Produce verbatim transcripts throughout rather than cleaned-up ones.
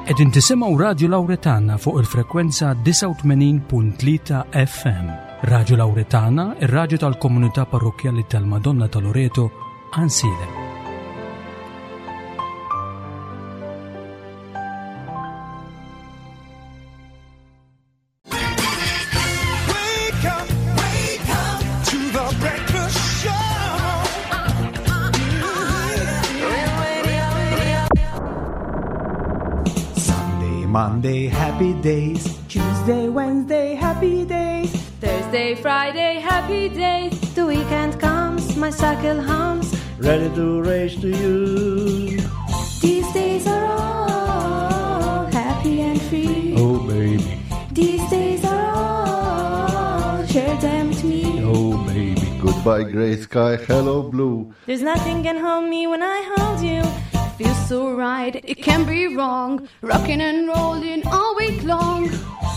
Qegħdin tisimgħu Radio Lawretana fuq il-frekwenza tisa' u tmenin punt tlieta F M. Radio Lawretana, ir-radju tal-Komunità Parrokjali tal-Madonna ta' Loreto, Ansilem. Monday, happy days. Tuesday, Wednesday, happy days. Thursday, Friday, happy days. The weekend comes, my cycle hums, Ready to race to you. These days are all happy and free. Oh, baby. These days are all, share them with me. Oh, baby. Goodbye, grey sky. Hello, blue. There's nothing can hold me when I hold you. Feels so right, it can be wrong. Rocking and rolling all week long.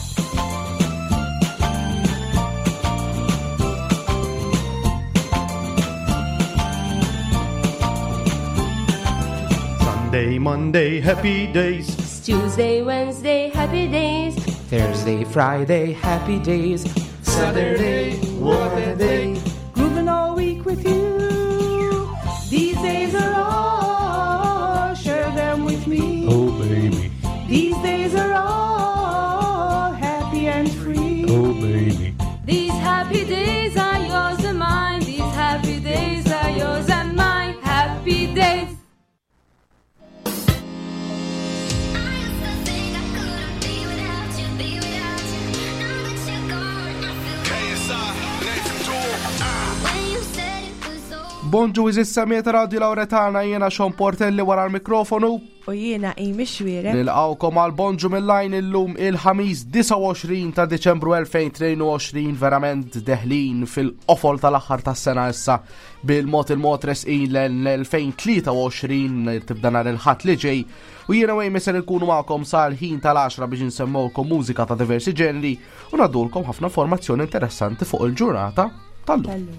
Sunday, Monday, happy days. Tuesday, Wednesday, happy days. Thursday, Friday, happy days. Saturday, what a day. Grooving all week with you. These days are all, share them with me. Oh, baby. These days are all happy and free. Oh, baby. These happy days are yours and mine. These happy days are yours and mine. Happy days. Bonġu iżis samiet Radio Lawretana, jiena Sean Portelli wara l-mikrofonu. U jiena Amy Xwiere. Nilqawkom għal Bonġu mill-lajn illum il-ħamis disa' u għoxrin ta' Deċembru elfejn tnejn u għoxrin, verament deħlin fil-qofol tal-aħħar tas-sena issa bil-mod il-mod resqin l-elfejn tlieta u għoxrin tibda nhar il-ħadd li ġej. U jiena wejn misser ikunu magħkom sal-ħin tal-għaxra biex insemmewlkom mużika ta' diversi ġeneri u ngħaddulkom ħafna informazzjoni interessanti fuq il-ġurnata tal-lum.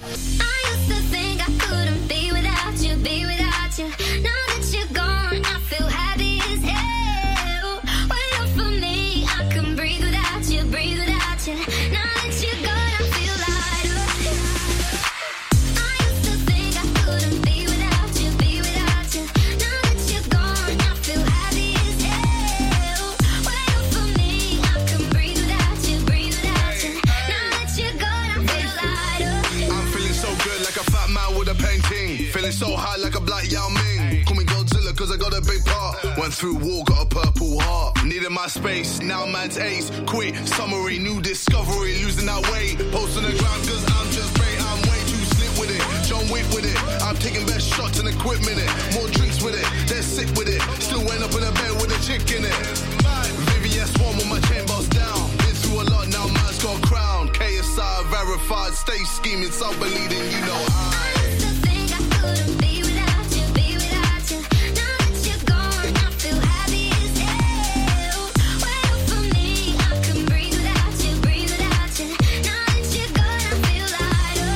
So high like a black Yao Ming. Call me Godzilla cause I got a big part. Went through war, got a purple heart. Needed my space, now man's ace. Quit, summary, new discovery. Losing that weight, post on the ground cause I'm just great. I'm way too slick with it, John Wick with it. I'm taking best shots and equipment it. More drinks with it, they're sick with it. Still end up in a bed with a chick in it. Vivian Swan with my chain boss down. Been through a lot, now man's got a crown. K S I verified, stay scheming, self-believing, you know I couldn't be without you, be without you. Now that you're gone, I feel happy as hell. Wait for me, I can breathe without you, breathe without you. Now that you're gone, I feel lighter.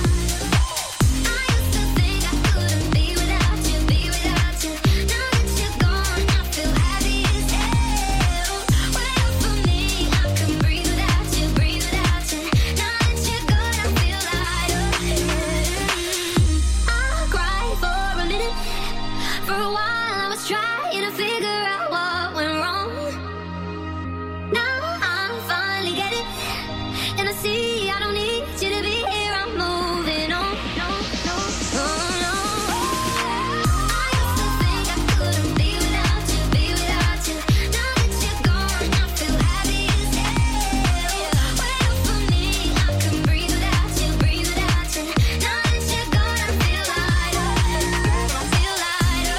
I used to think I couldn't be without you, be without you. Now that you're gone, I feel happy as hell. Wait for me, I can breathe without you, breathe without you. Now that you're gone, I feel lighter. For a while I was trying to figure out what went wrong. Now I finally get it, and I see I don't need you to be here. I'm moving on. No, no, no, no. I used to think I couldn't be without you, be without you. Now that you're gone, I feel happy as hell. Wait for me, I can breathe without you, breathe without you. Now that you're gone, I feel lighter. I feel lighter.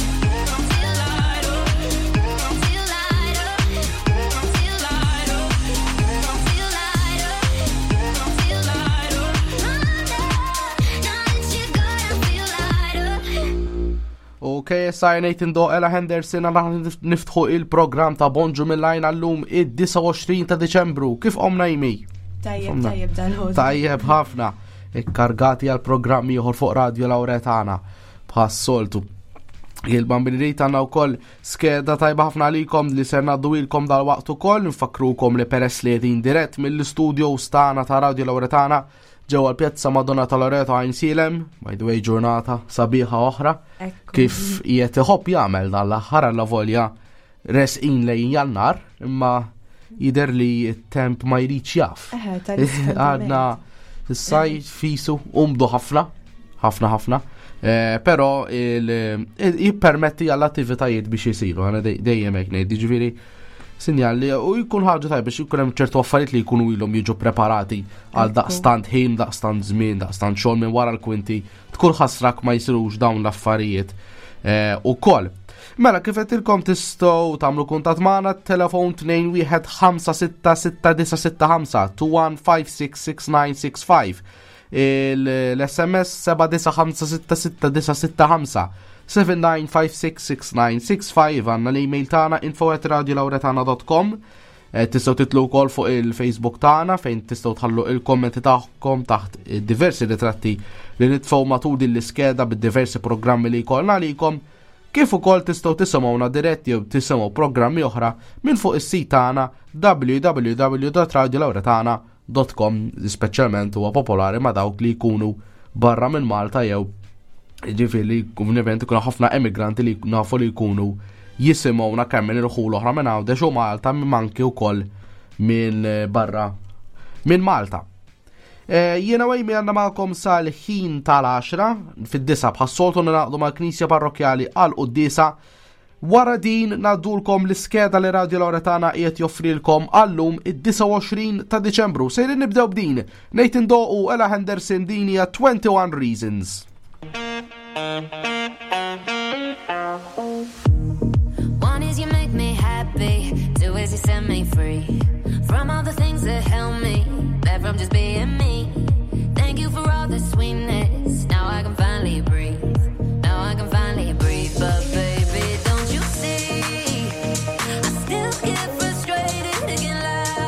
Ok, sajnejt indoq Ella Henderson għal niftħu il-program ta' Bonġu mill-lajn għallum id-disa' u għoxrin ta' Deċembru. Kif omna jmi? Tajjeb, tajjeb dan-ħod. Tajjeb ħafna. Ikkargati għal-programmi ieħor fuq Radio Lawretana bħas soltu. Il-Bambini Rejt għandna wkoll skeda tajba ħafna għalikom li ser ngħaddu ilkom dal-waqt ukoll, nfakrukom li peress li qegħdin dirett mill-istudio stana ta' Radio Lauretana ġewwa l-Pjazza Madonna ta' Loreto Għajn Silem, by the way ġurnata sabiħa oħra, kif qiegħed iħobb jagħmel dal-aħħar alla volja resqin lejn Jannar, imma jider li t-temp ma jridx jaf. Għadna s-sajt fisu umdu ħafna, ħafna ħafna, pero jippermetti għall-attivitajiet biex jisiru, għana dejjem hekk ngħid, jiġifieri sinjali u jkun ħaġa tajba biex jkun hemm ċertu affarijiet li jkunu ilhom jiġu preparati għal daqstant ħin, daqstant żmien, daqstant xogħol minn wara l-kwinti, tkun ħasrak ma jsirux dawn l-affarijiet ukoll. Mela, kif qedtilkom tistgħu tagħmlu kuntatt magħna telefon tnejn wieħed ħamsa sitta sitta disa sitta ħamsa two one five six six nine six five. L-S M S seba' disa ħamsa sitta sitta disa sitta ħamsa seven nine five six six nine six five. Għandna l-email tagħna info at radio lauretana dot com. Tistgħu titlu wkoll fuq il-Facebook tagħna fejn tistgħu tħallu il-kommenti tagħkom taħt diversi ritratti li nitfgħu matul din l-iskeda bid-diversi programmi li jkollna għalikom. Kif ukoll tistgħu tisimgħuna diretti jew tisimgħu programmi oħra minn fuq is-sit tagħna w w w dot radio lauretana dot com, speċjalment huwa popolari ma' dawk li jkunu barra minn Malta jew ġifieri kunvent ikunu ħafna emigranti li nafu li jkunu jisimgħuna kemm minn irħul oħra minn Għawdex u Malta manki wkoll minn barra minn Malta. Jiena għajmi għanna ma'kom sal-ħin tal-għaxra fid-disa bħassoltu naqdu ma' Knisja Parrokjali għal-Qoddisa. Wara din naddulkom l-iskeda li Radio Lauretana qiegħed joffrilkom għallum id-disa' u għoxrin ta' Diċembru. Sejrin nibdew b'din, Nathan Doe u Ella Henderson din hija twenty-one Reasons. One is you make me happy, two is you set me free from all the things that help me, back from just being me. Thank you for all the sweetness, now I can finally breathe, now I can finally breathe, but baby, don't you see, I still get frustrated, I can't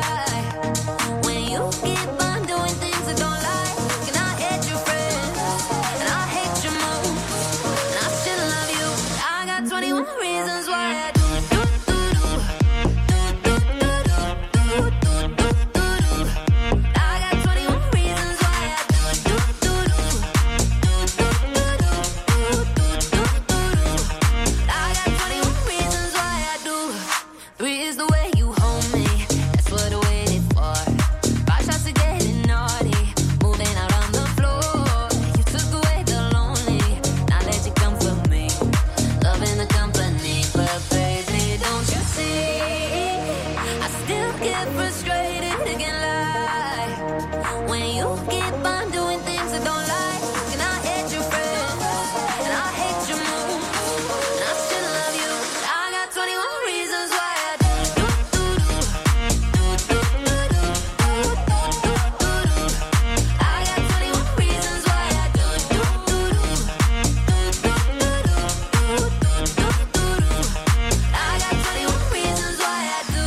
lie, when you keep on doing things I don't like, and I hate your friends, and I hate your moves, and I still love you, I got twenty-one reasons why I do, do, do, do, do, do, do, do, do, do, do, do. I got twenty-one reasons why I do, do, do, do, do, do, do, do, do, do, do. I got twenty-one reasons why I do. Three is the way you hold me, that's what I waited for. Five shots of getting naughty, moving out on the floor. You took away the lonely, now let you come for me, loving the company, but baby, don't you see, I still get frustrated, I can't lie, when you keep on doing things I don't like, and I hate your friends, and I hate your moves, and I still love you, I got twenty-one reasons why I do, do, do, do, do, do, do, do, do, do, do, do. I got twenty-one reasons why I do, do, do, do, do, do, do, do, do, do, do, do. I got twenty-one reasons why I do.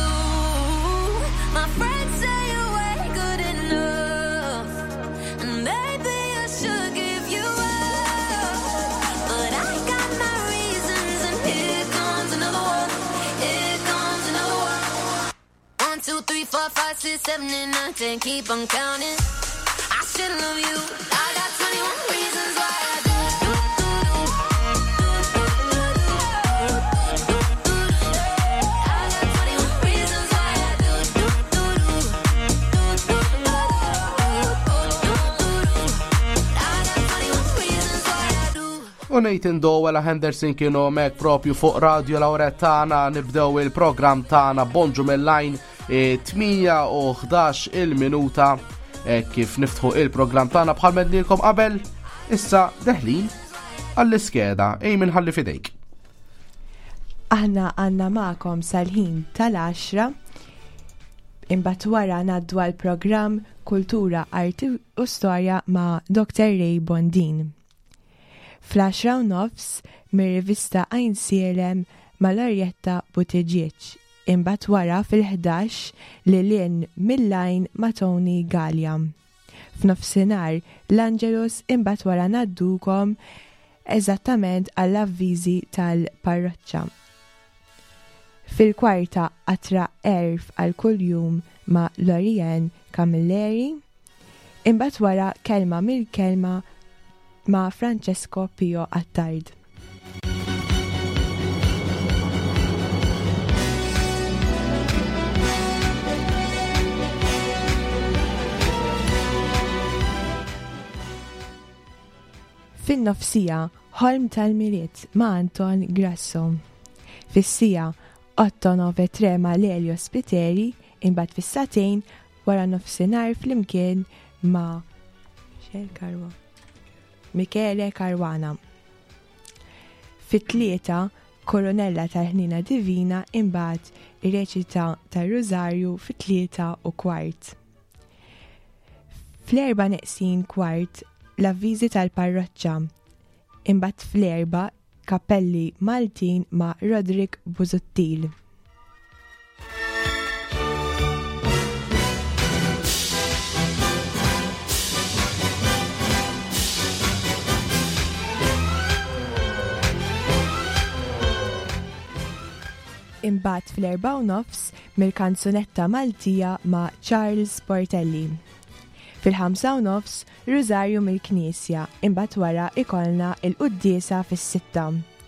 My friends say you ain't good enough, and maybe I should give you up, but I got my reasons, and here comes another one, here comes another one. One, two, three, four, five, six, seven, eight, nine, ten, keep on counting. I still love you. I got twenty-one reasons why I do, do, do, do, do, do, do, do, do, do. I got twenty-one reasons why I do, do, do, do, do, do, do, do, do. I got twenty-one reasons why I do. U Nathan Doe Ella Henderson kienu mek propju fuq Radio Lauretana. Nibdew il-program tagħna bonġu mill-lajn tminja u ħdax il-minuta kif niftħu il-program tagħna bħal mednilkom qabel. Issa deħlin għall-iskeda, ej minħalli fidejk. Aħna għanna ma'kom sal-ħin tal-għaxra, imbagħad wara ngħaddu għall-programm Kultura, Arti u Storja ma' doktor Ray Bondin. Fl-għaxra u nofs mir-rivista Għajn Silem mal-Arjetta Buttigieg. Imbagħad wara fil-ħdax lilien mill-lajn ma' Tony Gallia. F'nofsinhar l-Angelus imbagħad wara ngħaddukom eżattament għall-avviżi tal-parroċċa. Fil-kwarta qatra erf għal kuljum ma' Lorien Camilleri, imbagħad wara kelma mill-kelma ma' Francesco Pio Attard. Fin-nofsija ħolm tal-miliet ma' Anton Grasso. Fis-sija otto nove tre ma' Lelio Spiteri, imbagħad fis-satejn wara nofsinhar flimkien ma' Michele Caruana. Fit-tlieta Koronella tal-Ħnina Divina imbagħad ir-reċita tar-Rużarju fit-tlieta u kwart. Fl-erba' neqsin kwart l-avviżi tal-parroċċa. Imbagħad fl-erba' Kappelli Maltin ma' Roderick Busuttil. Imbagħad fl-erba' u nofs mill-kanzunetta Maltija ma' Charles Portelli. Fil-ħamsa u nofs Rużarju mill-Knisja, imbagħad wara ikolna il-quddiesa fis-sitta.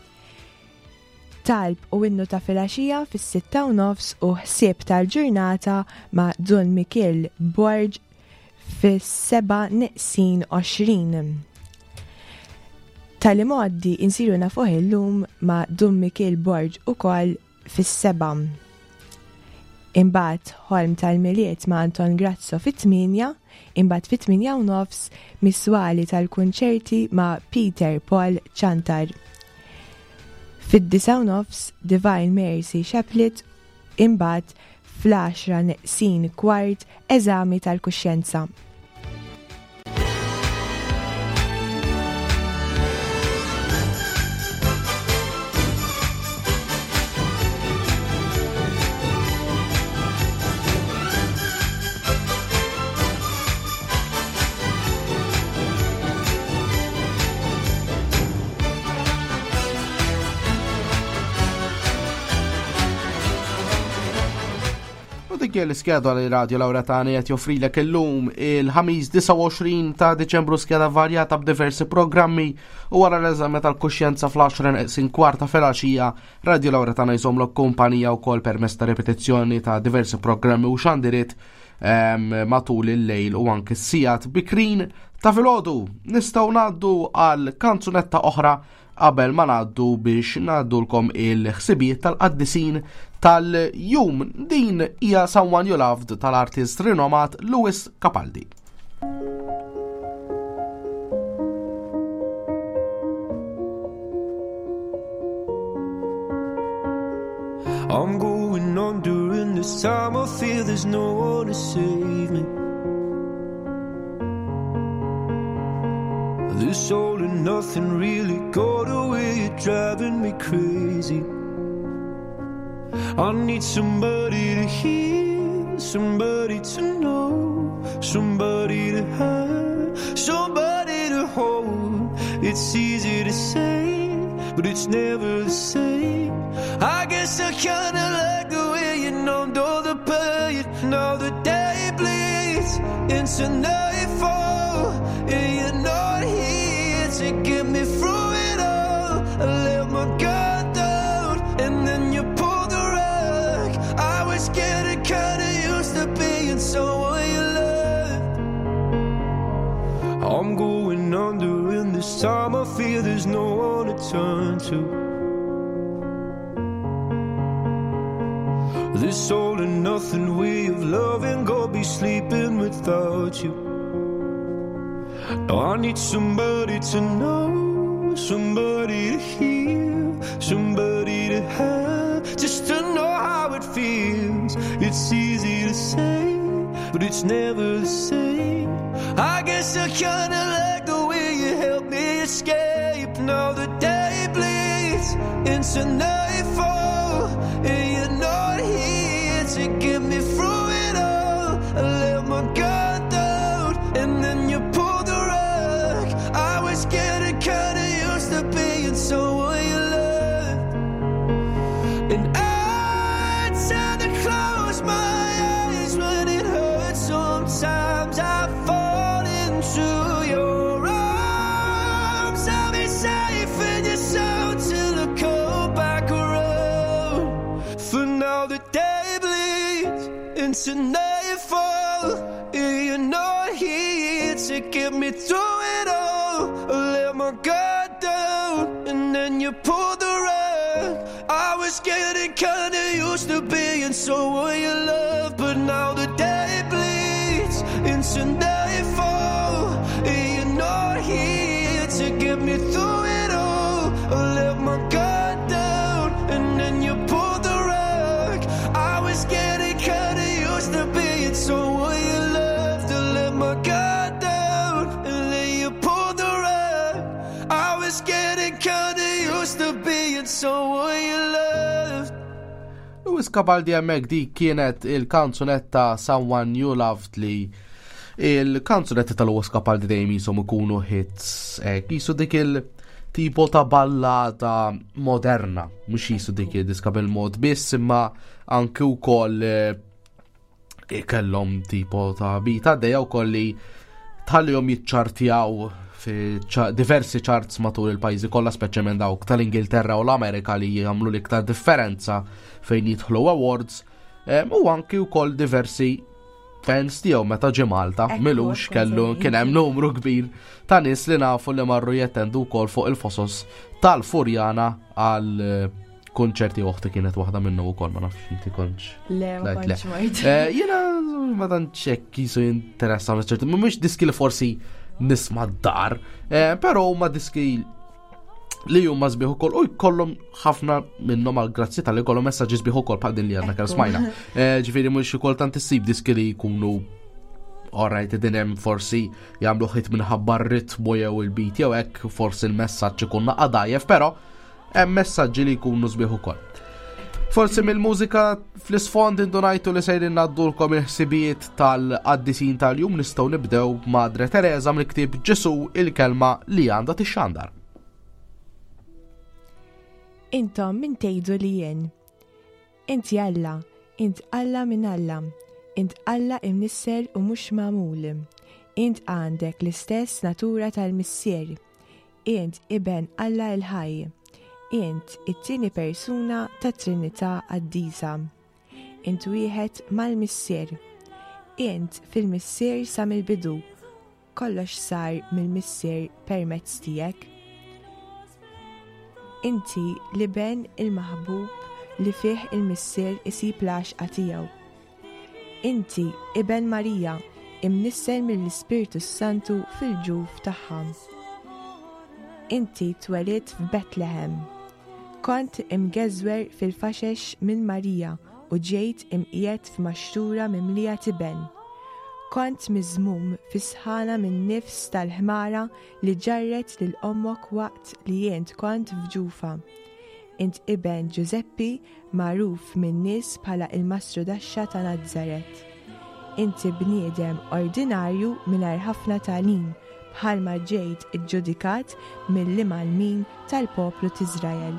Talb u innu ta' filgħaxija fis-sitta u nofs u ħsieb tal-ġurnata ma' Dun Mikil Borg fis-seba' neqsin għoxrin. Tal-imoddi insiru nafuh illum ma' Dun Mikil Borg ukoll fis-seba'. Imbagħad ħolm tal-miliet ma' Anton Grasso fit-tminja, imbagħad fit-tminja u nofs miswali tal-kunċerti ma' Peter Paul Chantar. Fid-disa u nofs Divine Mercy Chaplet, imbagħad fl-għaxra neqsin kwart eżami tal-kuxjenza. L-iskeda li Radio Lawretani qed joffrilek illum il-ħamis disa u għoxrin ta' Deċembru skeda varjata b'diversi programmi u wara l-eżami tal-kuxjenza fl-għaxra neqsin kwarta filgħaxija Radio Lawretani jżomlok kumpanija wkoll permezz ta' repetizzjoni ta' diversi programmi u xandirit um, matul il-lejl u anke s-sijat bikrin ta' filgħodu. Nistgħu ngħaddu għal kanzunetta oħra qabel ma ngħaddu biex ngħaddulkom il-ħsibiet tal-qaddisin tal-jum. Din hija Someone You Loved tal-artist rinomat Lewis Capaldi. I'm going on during this time. I feel there's no one to save me. This all and nothing really got away, you're driving me crazy. I need somebody to hear, somebody to know, somebody to have, somebody to hold. It's easy to say, but it's never the same. I guess I kinda like the way you numbed all the pain. Now the day bleeds into nightfall, and you're not here to get me through it all. I let my guard down, and then you pulled the rug. I was getting kinda used to being someone you loved. I'm going under, and this time I feel there's no one to turn to. This all and nothing way of loving, gonna be sleeping without you. Now I need somebody to know, somebody to hear, somebody to have, just to know how it feels. It's easy to say, but it's never the same. I guess I kinda like the way you help me escape. Now the day bleeds into nightfall, and you're not here to get me through it all. I let my guard down, and then you pulled the rug. I was getting kinda used to someone you loved. And I tend to close my eyes when it hurts. Sometimes I fall into your arms. I'll be safe in your soul till I come back around. For now the day bleeds into nightfall. You're not here to get me through it all. I let my guard down and then you pulled the rug. I was getting kinda used to being someone you love, but now the day bleeds into nightfall. You're not here to get me through it all. I let my guard down and then you pulled the rug. I was getting kinda used to being someone you loved. I let my guard down and then you pulled the rug. I was getting kinda used to being someone you loved. Lewis Capaldi hemmhekk dik kienet il-kanzunetta Someone You Loved li il-kanzunetta tal-Lewis Capaldi dejjem jisom ikunu hits. Jisu dik il-tipo ta' ballata moderna, mhux jisu dik il-diska bil-mod biss, imma anke wkoll kellhom tipo ta' bita dejja wkoll li tħallihom jiċċartjaw fi diversi charts matul il-pajjiżi kollha, speċjalment dawk tal-Ingilterra u l-Amerika li jagħmlu l-iktar differenza fejn jidħlu awards, u anki wkoll diversi fans tiegħu meta ġie Malta milux kellu kien hemm numru kbir ta' nies li nafu li marru jettendu wkoll fuq il-fosos tal-Furjana għal konċerti oħti kienet waħda minnu wkoll, ma nafx inti kontx. Le, ma kontx mart. Jiena ma tantx kisu interessa ċerti, mhumiex diski li forsi nisma' d-dar, però huma diski li huma sbieħ ukoll u jkollhom ħafna minnhom għal grazzi tal-li jkollhom messaġġi sbieħ ukoll bħal din li għandna kemm smajna. Ġifieri mhux kultant issib diski li jkunu alright din hemm forsi jagħmlu ħit minħabba r-ritmu jew il-beat jew hekk forsi l-messaġġ ikun naqadajjef, però hemm messaġġi li jkunu sbieħ ukoll. Forsi mill-mużika fl-isfond indunajtu li sejrin naddulkom il-ħsibijiet tal-qaddisin tal-jum, nistgħu nibdew Madre Teresa mill-ktieb Ġesu il-kelma li għandha tixxandar. Intom min tgħidu li jien. Inti Alla, int Alla minn Alla, int Alla imnisser u mhux magħmul. Int għandek l-istess natura tal-missier. Int iben Alla il-ħaj. Int it-tieni persuna ta' Trinità qaddisa. Int wieħed mal-missier. Int fil-missier sa mill-bidu. Kollox sar mill-missier permezz tiegħek. Inti li ben il-maħbub li fih il-missier isib l-għaxqa tiegħu. Inti iben Marija imnisser mill-Ispiritu Santu fil-ġuf tagħha. Inti twelid f'Bethlehem. Kont imgeżwer fil-faxex minn Marija u ġejt imqiegħed f'maxtura mimlija tiben. Kont miżmum fis-sħana minn nifs tal-ħmara li ġarret lil ommok waqt li jent kont f'ġufa. Int iben Giuseppi magħruf minn nies bħala il-Mastru Daxxa ta' Nażaret. Inti bniedem ordinarju mingħajr ħafna tagħlim bħalma ġejt iġġudikat mill-liema l-min tal-poplu t'Iżrael.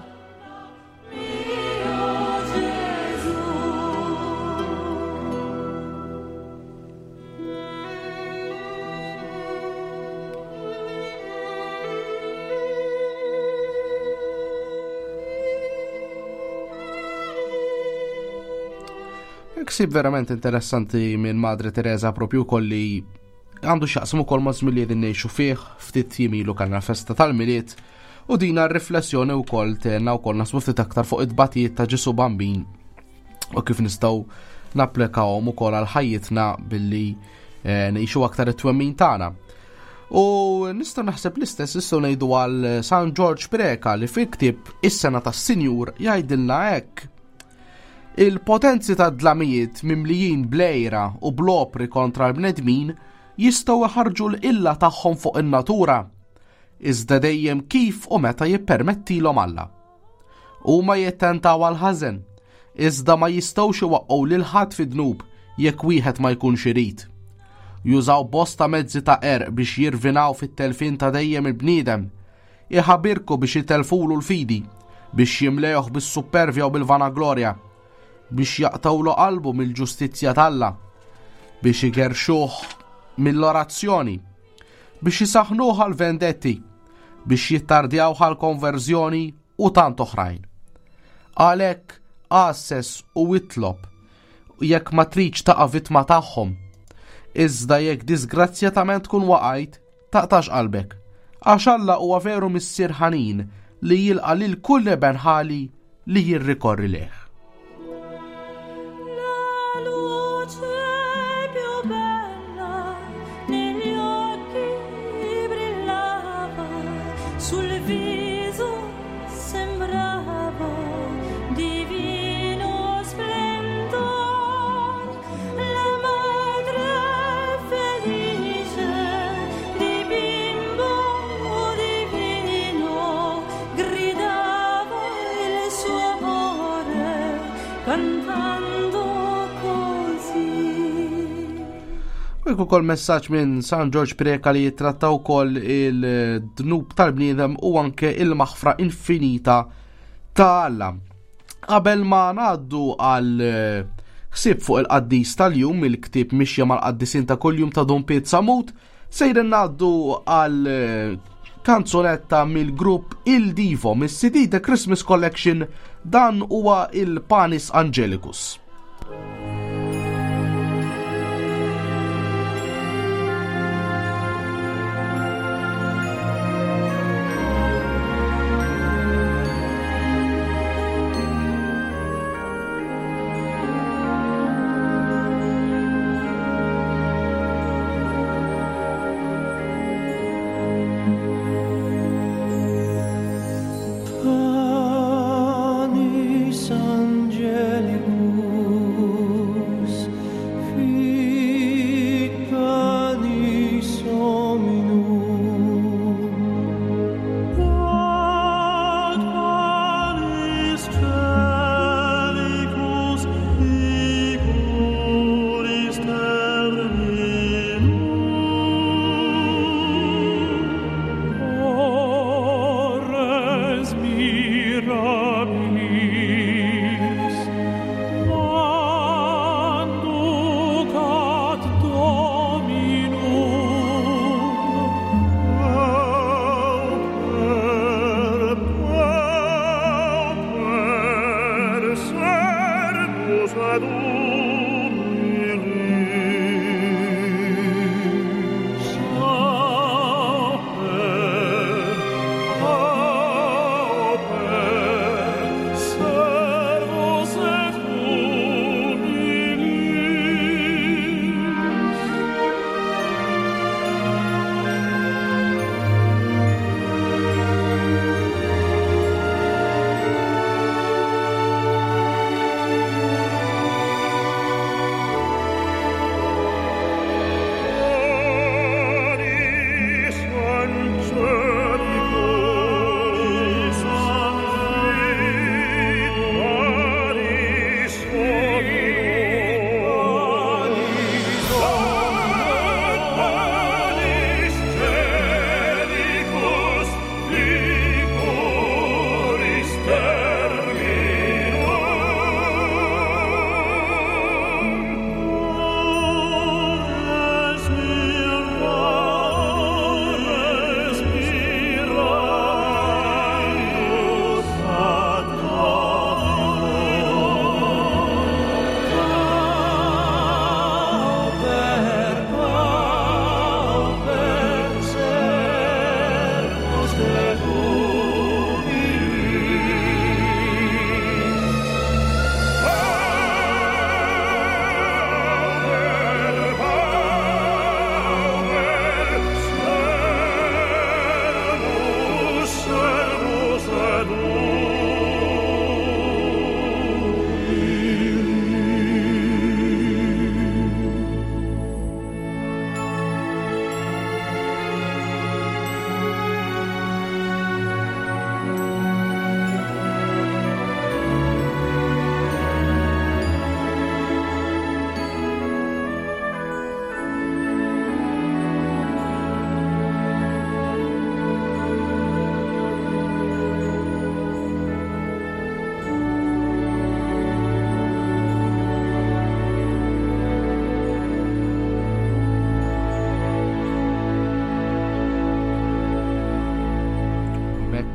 Ksib verament interessanti minn Madre Teresa propju kolli għandu xaqsmu kol ma' zmiliet innejxu fih ftit jimilu kanna festa tal-miliet u dina riflessjoni u kol tenna u kol nasbu ftit aktar fuq id-batijiet ta' Ġesu bambin u kif nistaw naplekawhom ukoll għal ħajjitna billi eh, nejxu aktar it-twemmin tagħna. U nistgħu naħseb l-istess issa ngħidu għal San George Preka li fil-ktieb is-sena tas-Sinjur jgħidilna hekk. Il-potenzi ta' dlamijiet mimlijin blejra u blopri kontra l-bnedmin jistgħu iħarġu l-illa tagħhom fuq in-natura, iżda dejjem kif u meta jippermettilhom Alla. Huma jittentaw għal ħażen, iżda ma jistgħux iwaqqgħu lil ħadd fi dnub jekk wieħed ma jkunx irid. Jużaw bosta mezzi ta' erq biex jirvinaw fit-telfin ta' dejjem il-bniedem, iħabirku biex jitelfulu l-fidi, biex jimlejħ bis-supervja u bil-vanaglorja, biex jaqtawlu qalbu mill-ġustizzja talla, biex igerxuh mill-orazzjoni, biex jisaħnuh għal-vendetti, biex jittardjaw għal-konverżjoni u tant oħrajn. Għalek għassess u itlob jekk ma tridx taqa' vittma tagħhom, iżda jekk disgrazzjatament tkun waqajt, taqtax qalbek, għax Alla huwa veru missier ħanin li jilqa' lil kull eben ħali li jirrikorri leh. Ekku kol messaġġ minn San George Preka li jittrattaw kol il-dnub tal-bniedem u anke il-maħfra infinita ta' Alla. Qabel ma ngħaddu għal ħsieb fuq il-qaddis tal-jum, il-ktieb mixja mal-qaddisin ta' kuljum ta' Don Piet Samut, sejren ngħaddu għal kanzunetta mill-grupp Il Divo mis-C D The Christmas Collection, dan huwa il-Panis Angelicus. Panis Angelicus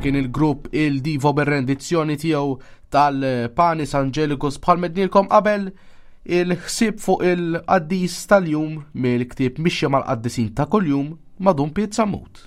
kien il-grupp il-Divo bir-rendizzjoni tiegħu tal-Panis Angelicus bħal mednilkom qabel il-ħsieb fuq il-qaddis tal-jum mill-ktieb Mixja mal-qaddisin ta' kuljum madun Piet Sammut.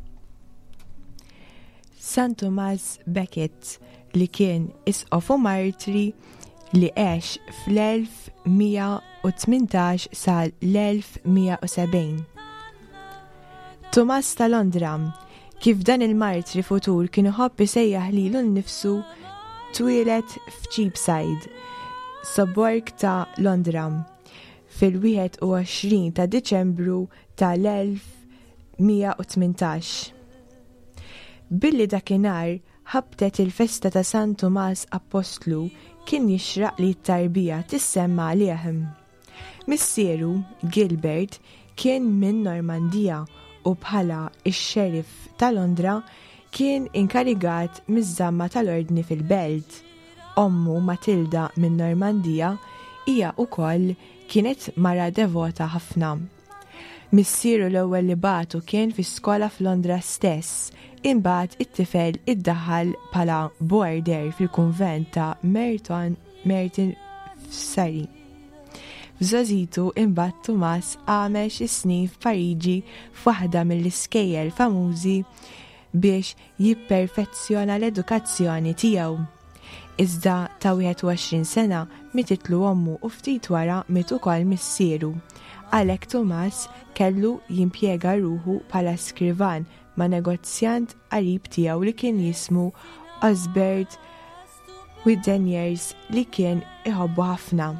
San Thomas Becket li kien isqof u martri li għex fl-elf mija u tmintax sal l-elf mija u sebgħin. Thomas ta' Londra, kif dan il-martri futur kien iħobb isejjaħ lilu nnifsu twilet f'Cheapside, sobborg ta' Londra, fil-wieħed u għoxrin ta' Diċembru tal-elf mija u tmintax. Billi dakinhar ħabtet il-festa ta' San Tomas Apostlu kien jixraq li t-tarbija tissemma għalih. Missieru Gilbert kien minn Normandija u bħala ix-xerif ta' Londra kien inkarigat miż-żamma tal-ordni fil-belt. Ommu Matilda minn Normandija hija wkoll kienet mara devota ħafna. Missieru l-ewwel li batu kien fi skola f'Londra stess, imbagħad it-tifel iddaħħal bħala boarder fil-kunvent ta' Merton Merton f'Sari. F'żożitu imbagħad Tomas għamel xi snin f'Pariġi f'waħda mill-iskejjel famużi biex jipperfezzjona l-edukazzjoni tiegħu. Iżda ta' wieħed u għoxrin sena mititlu ommu u ftit wara miet ukoll missieru. Għalhekk Tomas kellu jimpjega ruħu bħala skrivan ma' negozjant qarib tiegħu li kien jismu Osbert Wideniers li kien iħobbu ħafna.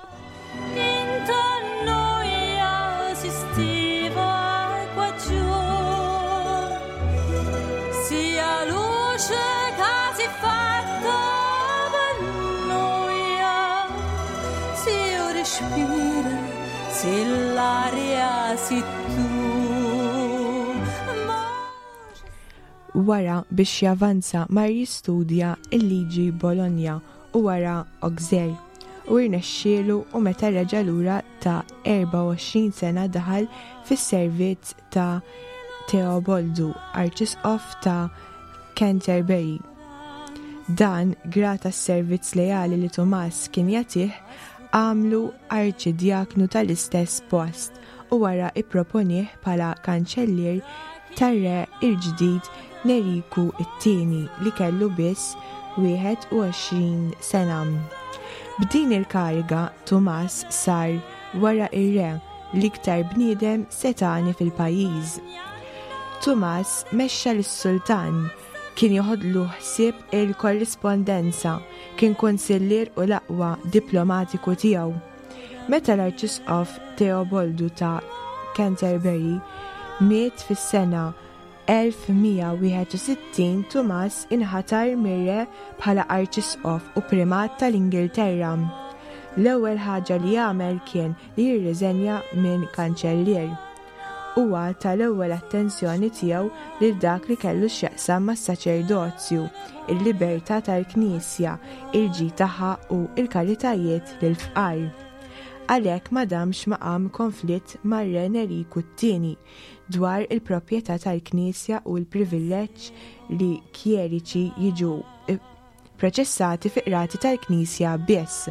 Wara biex javanza mar jistudja il-liġi Bologna u wara Auxerre u rnexxielu u meta reġa' lura ta' erba' u għoxrin sena daħal fis-servizz ta' Teoboldu, Arċisqof ta' Canterbury. Dan grata s-servizz lejali li Tomas kien jagħtih għamlu arċidjaknu tal-istess post u wara ipproponih bħala kanċellier tar-re il-ġdid Neriku it-tieni li kellu biss wieħed u għoxrin sena. B'din il-kariga Tomas sar wara ir-re l-iktar bniedem setani fil-pajjiż. Tomas mexxa lis-sultan, kien joħodlu ħsieb il-korrispondenza, kien konsillier u l-aqwa diplomatiku tiegħu. Meta l-Arċisqof Teoboldu ta' Canterbury miet fis-sena elf mija wieħed u sittin Tomas inħatar mir-re bħala Arċisqof u primat tal-Ingilterra. L-ewwel ħaġa li jagħmel kien li jirriżenja minn kanċellier. Huwa tal-ewwel attenzjoni tiegħu lil dak li kellu x'jaqsam mas-saċerdozju, il-libertà tal-Knisja, il-ġid tagħha u l-karitajiet lill-fqar. Għalhekk ma damx maqam konflitt mar-re Neriku t-tieni dwar il-proprjetà tal-Knisja u l-privileġġ li kjeriċi jiġu proċessati fi qrati tal-Knisja biss.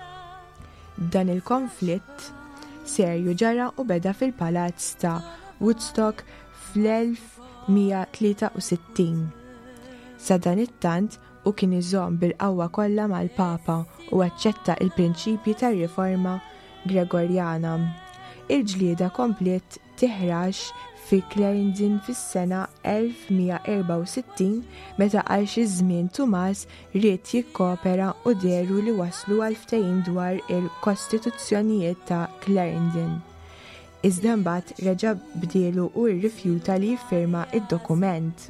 Dan il-konflitt serju ġara u beda fil-palazz ta' Woodstock fl-elf mija tlieta u sittin. Sa dan it-tant u kien iżomm bil-qawwa kollha mal-Papa u aċċetta il-prinċipji tar-riforma Gregorjana. Il-ġlieda komplet tiħrax fi Clarendon fis-sena elf mija erba' u sittin meta għal xi żmien Tomas ried jikkopera u deru li waslu għal ftehim dwar il-kostituzzjonijiet ta' Clarendon. Iżda mbagħad reġa' bdielu u rrifjuta li jiffirma id-dokument.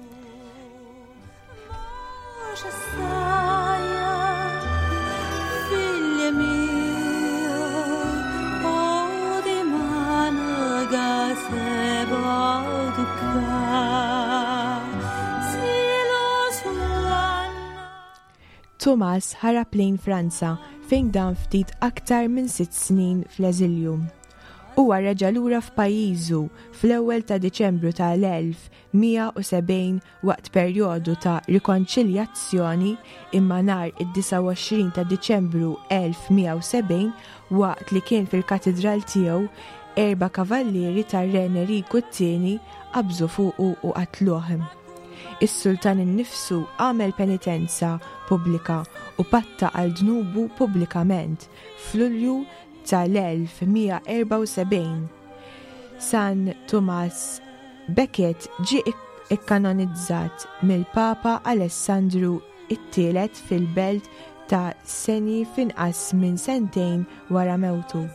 Tomas ħarab lejn Franza fejn dan ftit aktar minn sitt snin fl-eżilju. Huwa reġa' lura f'pajjiżu fl-ewwel ta' Diċembru tal-elf mija u sebgħin waqt perjodu ta' rikonċiljazzjoni imma nhar id-disa' u għoxrin ta' Diċembru elf mija u sebgħin waqt li kien fil-katedral tiegħu erba' kavallieri tar-Re Enriku t-tieni qabżu fuqu u qatluh. Is-sultan innifsu għamel penitenza pubblika u patta għal dnubu pubblikament f'Lulju tal-elf mija u erba' u sebgħin. San Thomas Becket ġie ikkanonizzat mill-Papa Alessandru it-tielet fil-belt ta' Seni f'inqas minn sentejn wara mewtu.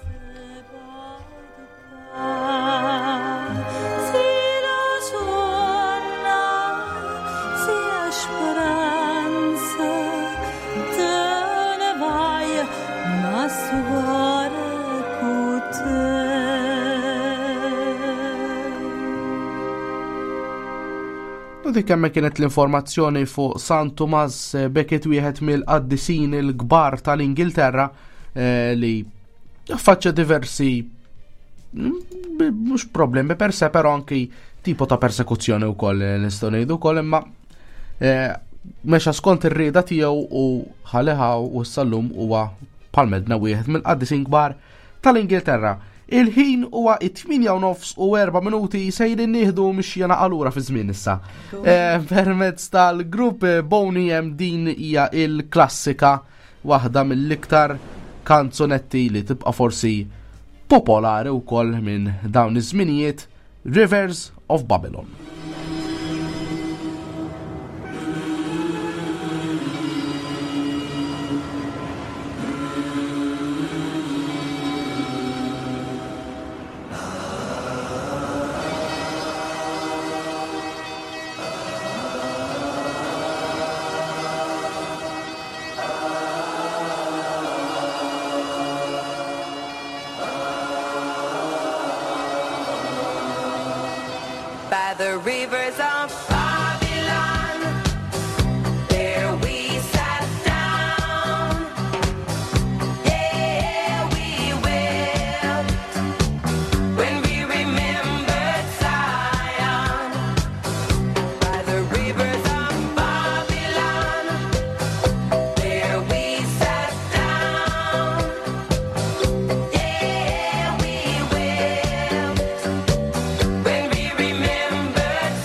Dik kemm kienet l-informazzjoni fuq San Thomas Becket, wieħed mill-qaddisin il-kbar tal-Ingilterra li affaċċa diversi mhux problemi per se, però anki tipo ta' persekuzzjoni wkoll nistgħu ngħidu wkoll, imma mexa skont ir-rieda tiegħu u ħaleħa u s-sallum huwa bħal-medna wieħed mill-qaddisin kbar tal-Ingilterra. Il-ħin huwa it-tminja u nofs u erba' minuti sejrin nieħdu mixjana qalura fi żmien issa. Permezz tal-grupp Boney M din hija il-klassika waħda mill-iktar kanzonetti li tibqa' forsi popolari wkoll minn dawn iż-żminijiet, Rivers of Babylon. By the rivers of Babylon, there we sat down. Yeah, we wept when we remembered Zion. By the rivers of Babylon, there we sat down. Yeah, we wept when we remembered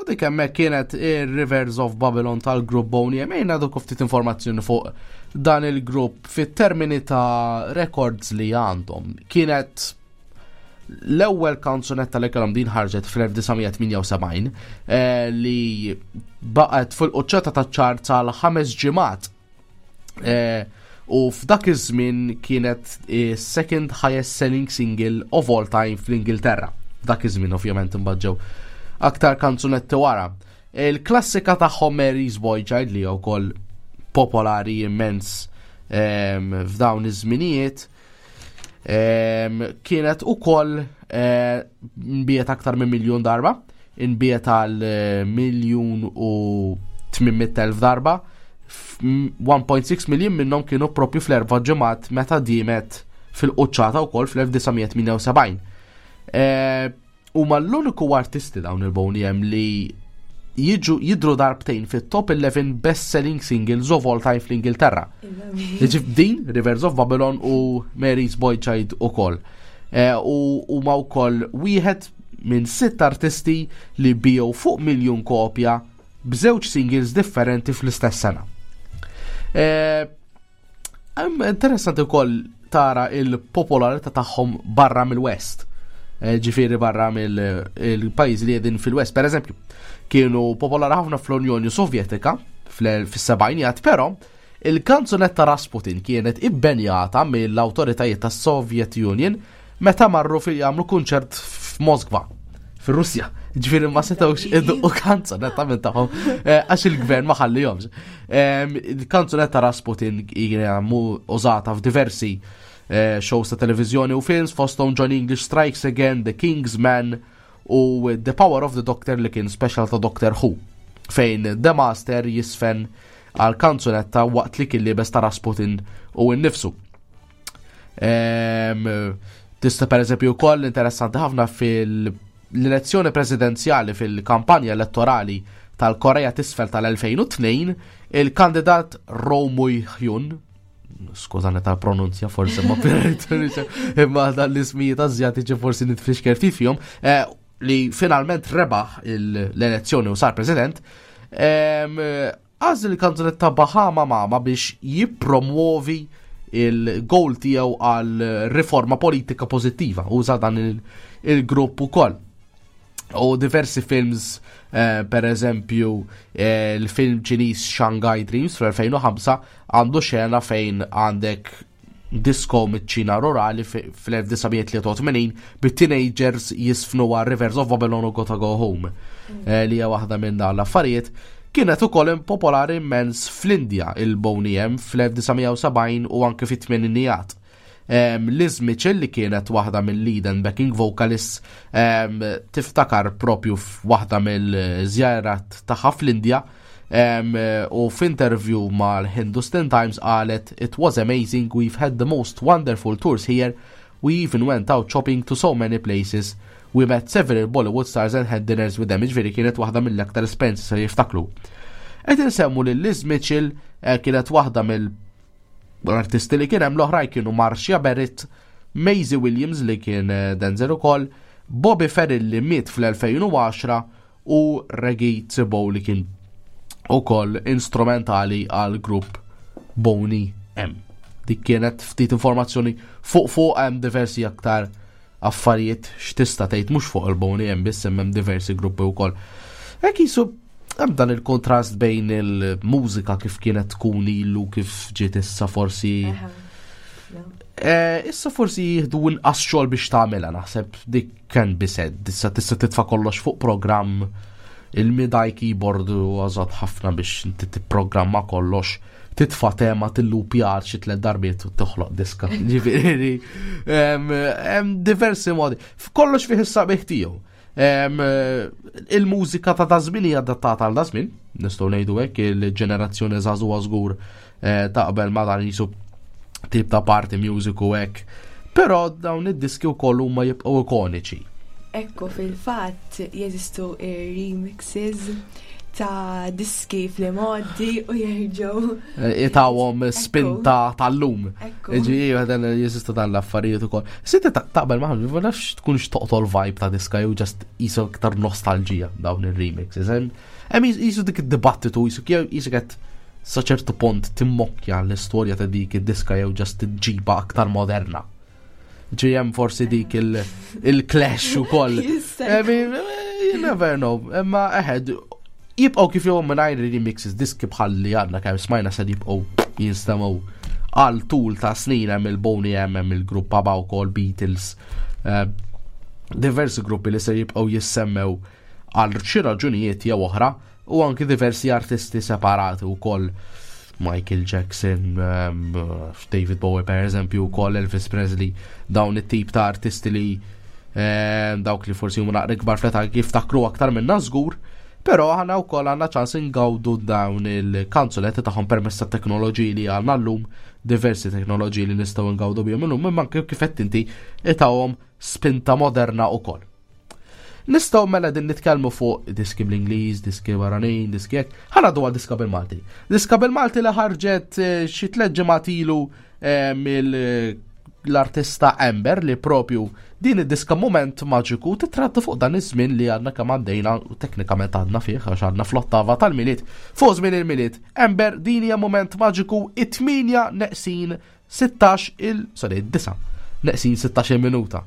U dik hemmhekk kienet ir-Rivers of Babylon tal-grupp Boney M. Ejna dok ftit informazzjoni fuq dan il-grupp fit-termini ta' records li għandhom. Kienet l-ewwel kanzunetta li kellhom din ħarġet fl-1978 eh, li baqgħet fil-quċċata taċ-ċart sal ħames ġimgħat. Eh, u f'dak iż-żmien kienet second highest selling single of all time fl-Ingilterra. F'dak iż-żmien ovvjament imbagħad aktar kanzunetti wara. Il-klassika tagħhom Mary's Boy Child li wkoll popolari immens um, f'dawn iż-żminijiet um, kienet ukoll uh, nbiet aktar minn miljun darba, inbiet għal uh, miljun u tmien elf darba, one point six miljun minnhom kienu propju fl-erba' ġimgħat meta diemet fil-quċċata wkoll fl-1978. Uh, Huma l-uniku artisti dawn il-Boney M li jiġu jidru darbtejn fit-top eleven best-selling singles of all time fl-Ingilterra. Jiġi din Rivers of Babylon u Mary's Boy Child ukoll. E, u huma wkoll wieħed minn sitt artisti li bijew fuq miljun kopja b'żewġ singles differenti fl-istess sena. E, interessanti wkoll tara il-popolarità tagħhom barra mill-West. Ġifieri barra mill-pajjiżi li jedin fil-West, per eżempju, kienu popolari ħafna fl-Unjoni Sovjetika fis-sebgħinijat, però il-kanzunetta Rasputin kienet ibbenjata mill-awtoritajiet tas-Soviet Union meta marru fil jagħmlu kunċert f'Moskva, fir-Russja. Ġifieri ma setgħux idduqqu kanzunetta minn tagħhom għax il-gvern ma ħallihomx. Il-kanzunetta Rasputin kienet użata f'diversi Uh, shows ta' televizjoni u films fosthom John English Strikes Again, The King's Man u The Power of the Doctor li kien special ta' Doctor Who fejn The Master jisfen għal kanzunetta waqt li kien libes ta' Rasputin u nnifsu. Um, tista' per eżempju wkoll interessanti ħafna fil-elezzjoni presidenzjali fil-kampanja elettorali tal-Korea t'isfel tal-elfejn u tnejn il-kandidat Roh Moo-hyun, skużani ta' pronunzja forse ma imma dal-ismijiet azjatiċi forsi nitfixker fifjom, eh, li finalment rebaħ l-elezzjoni u sar president, għaz il-kanzunetta Bahama Mama biex jippromuovi il-goal tiegħu għal riforma politika pozittiva, uża dan il-grupp ukoll. U diversi films, eh, per eżempju eh, il-film ċiniż Shanghai Dreams fl-elfejn u ħamsa għandu xena fejn għandek disco mit-ċina rurali fl-elf tisgħemija tlieta u tmenin bit-teenagers jisfnu għal Rivers of Babylon u Gotta Go Home, eh, li hija waħda minn dawn l-affarijiet. Kienet ukoll popolari immens fl-Indja il-Boney M fl-elf tisgħemija u sebgħin u anke fit-tmeninijat. Um, Liz Mitchell li kienet waħda mill-lead and backing vocalists um, tiftakar propju f'waħda mill-żjarat tagħha fl-Indja um, u f'interview mal-Hindustan Times qalet "It was amazing, we've had the most wonderful tours here, we even went out shopping to so many places, we met several Bollywood stars and had dinners with them." Ġifieri kienet waħda mill-aktar expenses li jiftaklu. Qed insemmu li Liz Mitchell uh, kienet waħda mill l-artisti li kien hemm l-oħraj kienu Marcia Barrett, Maisie Williams li kien Denzel ukoll, Bobby Ferrell li miet fl-elfejn u għaxra u Reggie Thibault li kien ukoll instrumentali għal grupp Boney M. Dik kienet ftit informazzjoni fuq fuq hemm diversi aktar affarijiet x'tista' tgħid mhux fuq il-Boney M biss hemm diversi gruppi wkoll. Hekk jisu hemm dan il-kontrast bejn il-mużika kif kienet tkun ilu kif ġiet issa forsi eh, issa forsi jieħdu inqas xogħol biex tagħmilha naħseb dik kien bised issa tista' titfa' kollox fuq programm il-midaj keyboard u għażat ħafna biex inti tipprogramma kollox, titfa' tema tillupjar xi tliet darbiet u toħloq diska. Ġifieri hemm diversi modi. Kollox fih is-sabiħ tiegħu. Um, il-mużika ta' dażmin hija adattata għal dażmin, nistgħu ngħidu hekk il-ġenerazzjoni żagħżugħa żgur eh, taqbel ma' dan jisu tip ta' party music u hekk. Però dawn id-diski wkoll huma jibqgħu ikoniċi. Ekku fil-fatt jeżistu remixes ta' diski fl-modi u jerġgħu. Itawhom spinta tal-lum. Ekku. Ġi għadan jesistu dan l-affarijiet ukoll. Sitta taqbel maħħu, ma nafx tkunx toqtol vibe ta' diska jew just jisu iktar nostalġija dawn ir-remixes. Hemm jisu dik id-dibattitu, jisu jisu qed sa ċertu punt timmokkja l-istorja ta' dik id-diska jew just ġiba aktar moderna. Ġi hemm forsi dik il-clash ukoll. I mean, you never know. Imma eħed jibqgħu kif jew mingħajr remixes diski bħalli għandna kemm smajna se jibqgħu jinstemaw għal tul ta' snin hemm il-Boney M, hemm il-grupp Abba wkoll Beatles. Diversi gruppi li se jibqgħu jissemmew għal xi raġunijiet jew oħra u anki diversi artisti separati wkoll. Michael Jackson, um, David Bowie per eżempju, wkoll Elvis Presley, dawn it-tip ta' artisti li um, dawk li forsi huma naqra ikbar fleta jiftakru aktar minna żgur, però ħana wkoll għandna ċans ingawdu dawn il-kanzuletti tagħhom permezz tat-teknoloġiji li għandna llum, diversi teknoloġiji li nistgħu ngawdu bihom illum, imma anke kif qed inti itawhom spinta moderna wkoll. Nistgħu mela din nitkellmu fuq diski bl-Ingliż, diski barranin, diski hekk, ħanadu għal diska bil-Malti. Diska bil-Malti li ħarġet xi tliet ġimgħat ilu mill-artista Amber li propju din id-diska Moment Magiku titratta fuq dan iż-żmien li għandna kemm għaddejna teknikament għadna fih għax għandna fl-ottava tal-miliet. Fuq żmien il-miliet, Amber din hija Moment Magiku it-tminja neqsin sittax il sorry, id-disa neqsin sittax minuta.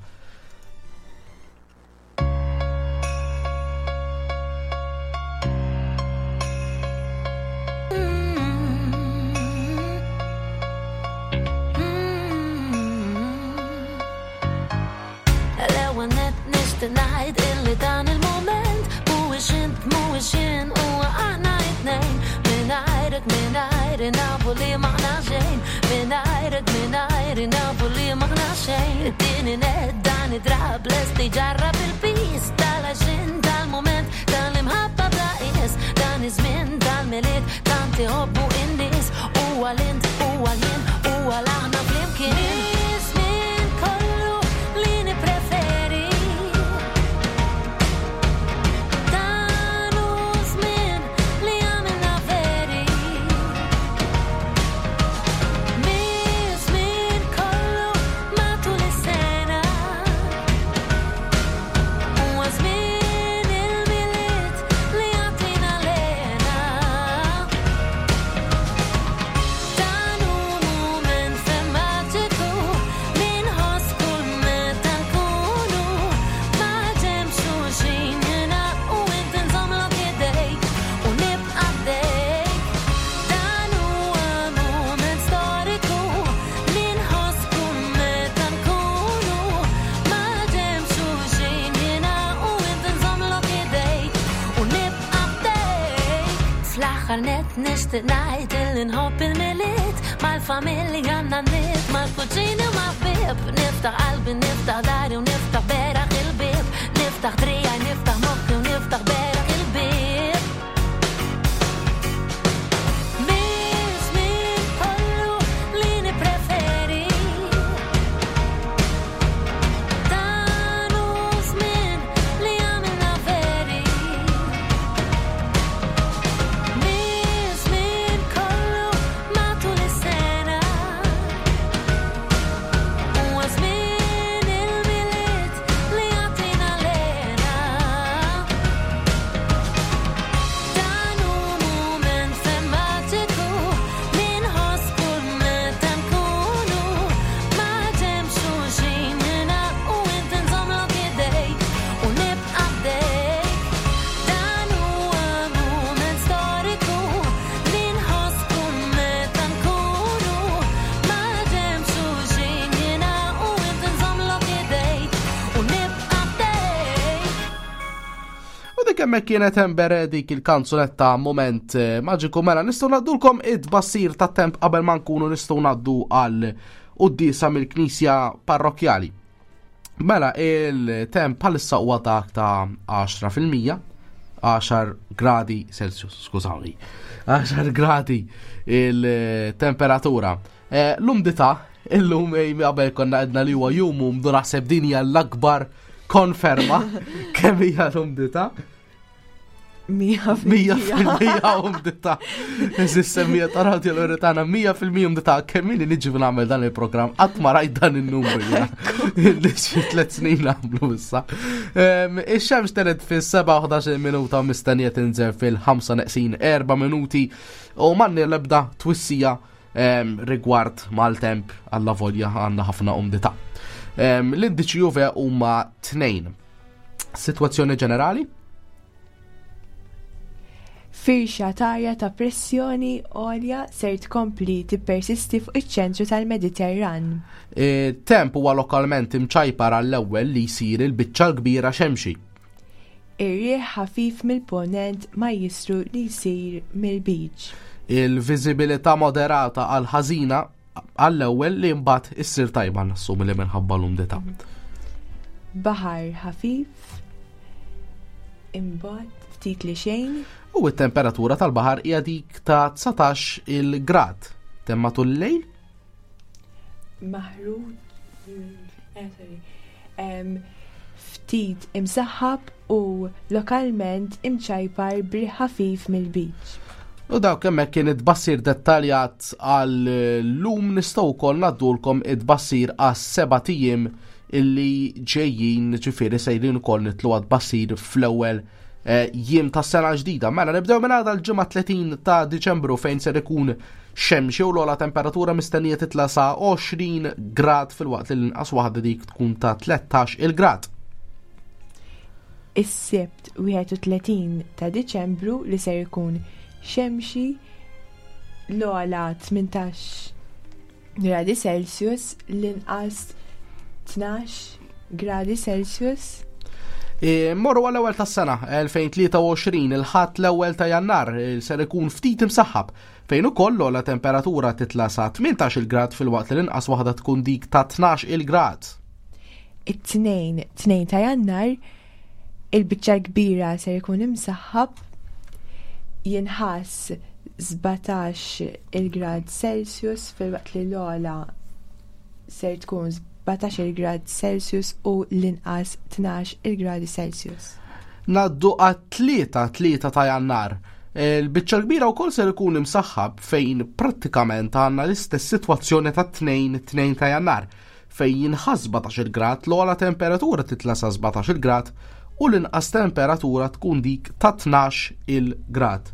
Tonight illi dan il-moment Mhuwiex int, mhuwiex jien huwa aħna it-tnejn Mingħajrek, mingħajri nafu li m'aħna xejn Mingħajrek, mingħajri nafu li m'aħna xejn Id-tieni ned dan id-drab lest li ġarrab il-pis Tal-għaxin tal-moment tal-imħabba b'daqis Dan iż-żmien tal-miliet tant iħobbu in-nies Huwa l-int, huwa l-jien, huwa l-aħna flimkien Nishtiq ngħid illi nħobb il-miliet mal-familja għandna nniet mal-kuċini u mal-bib Niftaħ qalbi, niftaħ dari u niftaħ beraħ il-bib Niftaħ trijaj, niftaħ mokki u niftaħ beraħ il-bib Mis min kollu li nippreferi Dan hu żmien li għamilna veri Kemmek kienet Amber dik il-kanzunetta Moment Magiku mela nistgħu ngħaddulkom id-bassir ta' temp qabel ma nkunu nistgħu ngħaddu għal qudiesa mill-Knisja parrokjali. Mela il-temp bħalissa huwa dak ta' għaxra fil-mija, għaxar gradi Celsius, skużawni. għaxar gradi il-temperatura. L-umdità illum qabel konna qedna li huwa jum u mdu naħseb din hija l-akbar konferma kemm hija l-umdità. Mija Mija fil-mija umdita. Eżis semmija ta' Radio Loretana, mija fil-mija umdita. Kemmini niġi nagħmel dan il-programm, qatt ma rajt dan il-numru jena. Li xi tliet snin nagħmlu issa. Ix-xemx tenet fis-seba' u ħdax minuta mistennija tinżel fil-ħamsa neqsin erba' minuti u manni l-ebda twissija rigward mal-temp alla volja għandna ħafna umdita. L-indiċi Juve huma tnejn. Sitwazzjoni ġenerali? Firxa tarja ta' pressjoni għolja ser tkompli tippersisti fuq iċ-ċentru tal-Mediterran. Temp huwa lokalment imċajpar għall-ewwel li jsir il-biċċa l-kbira xemxi. Ir-riħ ħafif mill-ponent ma jisru li jsir mill-biċ. Il-viżibilità moderata għal ħażina għall-ewwel li mbagħad issir tajba nassum li minħabba l-umdità. Baħar ħafif imbagħad ftit li xejn. U t-temperatura tal-baħar hija dik ta' tsatax il-grad. Temma tul lejl? Maħrut ftit imsaħħab u lokalment imċajpar bri ħafif mill-biċ. U dawk hemmhekk kien id-bassir dettaljat għal lum nistgħu wkoll naddulkom id-bassir għas seba' tiem illi ġejjin ġifieri sejrin ukoll nitlu għad-bassir fl-ewwel jiem ta' sena ġdida. Mela nibdew minn għada l-ġimgħa tletin ta' Diċembru fejn ser ikun xemxi u l-ogħla temperatura mistennija titla sa' għoxrin grad fil-waqt li l-inqas waħda dik tkun ta' tletax il-grad. Is-Sibt wieħed u tletin ta' Diċembru li ser ikun xemxi l-ogħla tmintax gradi Celsius l-inqas tnax gradi Celsius. Morru għall-ewwel tas-sena elfejn tlieta u għoxrin il-ħadd l-ewwel ta' Jannar ser ikun ftit imsaħħab fejn ukoll la temperatura titla sa tmintax il-grad fil-waqt li l-inqas waħda tkun dik ta' tnax il-grad. It-tnejn tnejn ta' Jannar il-biċċa kbira ser ikun imsaħħab jinħass żbatax il-grad Celsius fil-waqt li l-ogħla ser tkun sbatax il-grad Celsius u l-inqas tnax il-gradi Celsius. Naddu għat tlieta tlieta ta' Jannar. Il-biċċa kbira wkoll ser ikun imsaħħab fejn prattikament għandna l-istess sitwazzjoni ta' tnejn tnejn ta' Jannar fejn jinħass sbatax il-grad l-ogħla temperatura titla sa sbatax il-grad u l-inqas temperatura tkun dik ta' tnax il-grad.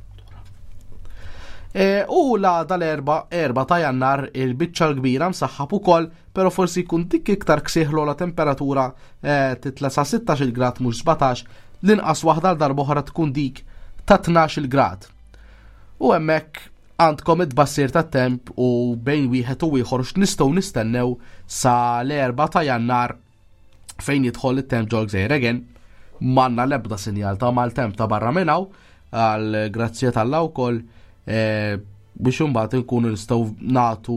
E, u la dal-erba, erba ta' Jannar il-biċċa l-kbira msaħħab ukoll, pero forsi jkun dik iktar ksieħlu la temperatura e, titla sa sittax il-grad mhux sbatax, l-inqas waħda l-darba oħra tkun dik ta' tnax il-grad. U hemmhekk għandkom id-bassir ta' temp u bejn wieħed u ieħor x'nistgħu nistennew sa l-erba ta' Jannar fejn jidħol it-temp ġol Gżejjer manna l-ebda sinjal ta' mal-temp ta' barra minnaw għal grazzja tal-law wkoll E, biex imbagħad nkunu nistgħu nagħtu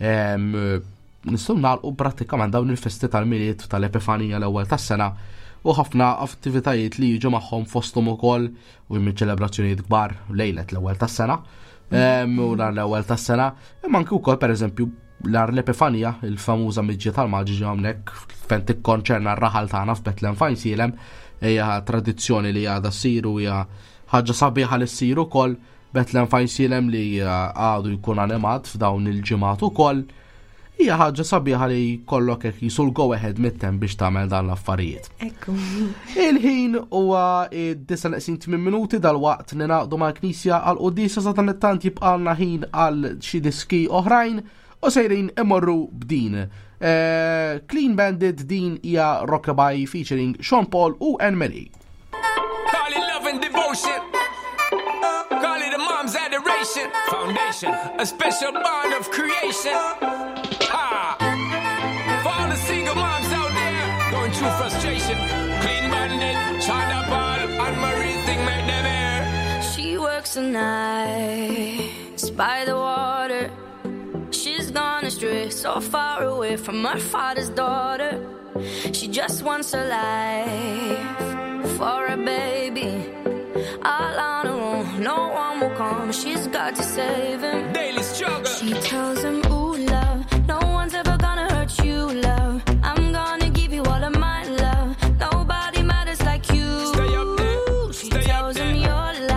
nistgħu nagħlqu prattikament dawn il-festi tal-miliet tal-Epifanija l-ewwel tas-sena u ħafna attivitajiet li jiġu magħhom fosthom ukoll u jmien ċelebrazzjonijiet kbar lejlet l-ewwel tas-sena u nhar l-ewwel tas-sena imma anke wkoll pereżempju nhar l-Epifanija il-famuża miġġiet tal-Maġġi hawnhekk fejn tikkonċerna r-raħal tagħna f'Bethlehem fejn silem hija tradizzjoni li għadha ssir u hija ħaġa sabiħa li ssir ukoll Bethlehem fejn silem li għadu jkun animat f'dawn il-ġimgħat ukoll hija ħaġa sabiħa li jkollok hekk jisul go ahead mit-temp biex tagħmel dan l-affarijiet. Ekku. Il-ħin huwa id-disa neqsin tmien minuti dal-waqt ninaqdu mal-Knisja għal qudiesa sa dan it-tant jibqalna ħin għal xi diski oħrajn u sejrin imorru b'din. Uh, Clean Bandit din hija Rockabye featuring Sean Paul u Anne Marie. Call it love and devotion. Call it a mom's adoration. Foundation, a special bond of creation. Ah. For all the single moms out there going through frustration. Clean Bandit, Sean Paul, Anne Marie thing make them air. She works the nights by the water. She's gone astray, so far away from her father's daughter. She just wants a life for a baby. All on her own, no one will come. She's got to save him. Daily struggle. She tells him, ooh, love, no one's ever gonna hurt you, love. I'm gonna give you all of my love. Nobody matters like you. Stay up there. She Stay tells up him there. your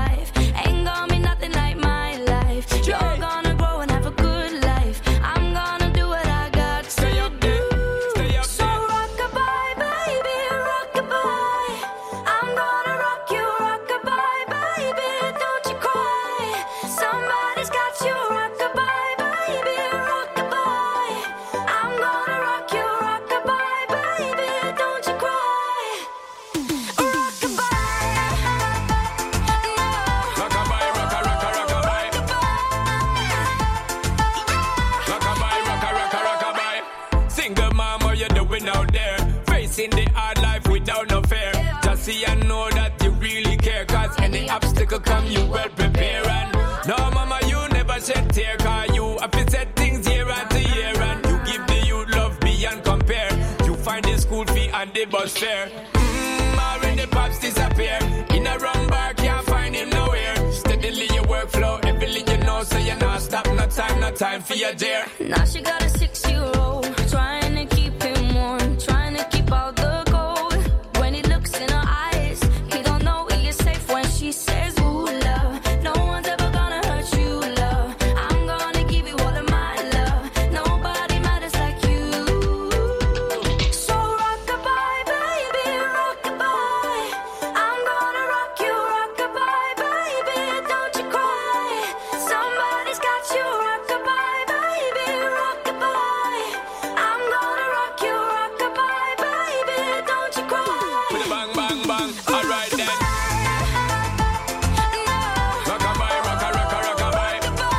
the hard life without no fear. Just see and know that you really care. Cause any obstacle come, you well prepare. And no, mama, you never shed tear. Cause you have to set things year after year. And you give the youth love beyond compare. You find the school fee and the bus fare. Mmm, when the pops disappear. In a wrong bar, can't find him nowhere. Steadily your workflow, everything you know. So you not stop, no time, no time for your dear. Now she got a six-year-old, trying to keep him warm, trying to keep out the cold. When he looks in her eyes, he don't know he is safe when she says, ooh, love, no one's ever gonna hurt you, love. I'm gonna give you all of my love. Nobody matters like you. So rock-a-bye, baby, rock-a-bye. I'm gonna rock you, rock-a-bye, baby, don't you cry. Somebody's got you, rock-a-bye, baby, rock-a-bye. I'm gonna rock you, rock-a-bye, baby, don't you cry. With a bang, bang, bang. Alright then. Rock-a-bye, rocka, rocka, rock-a-bye.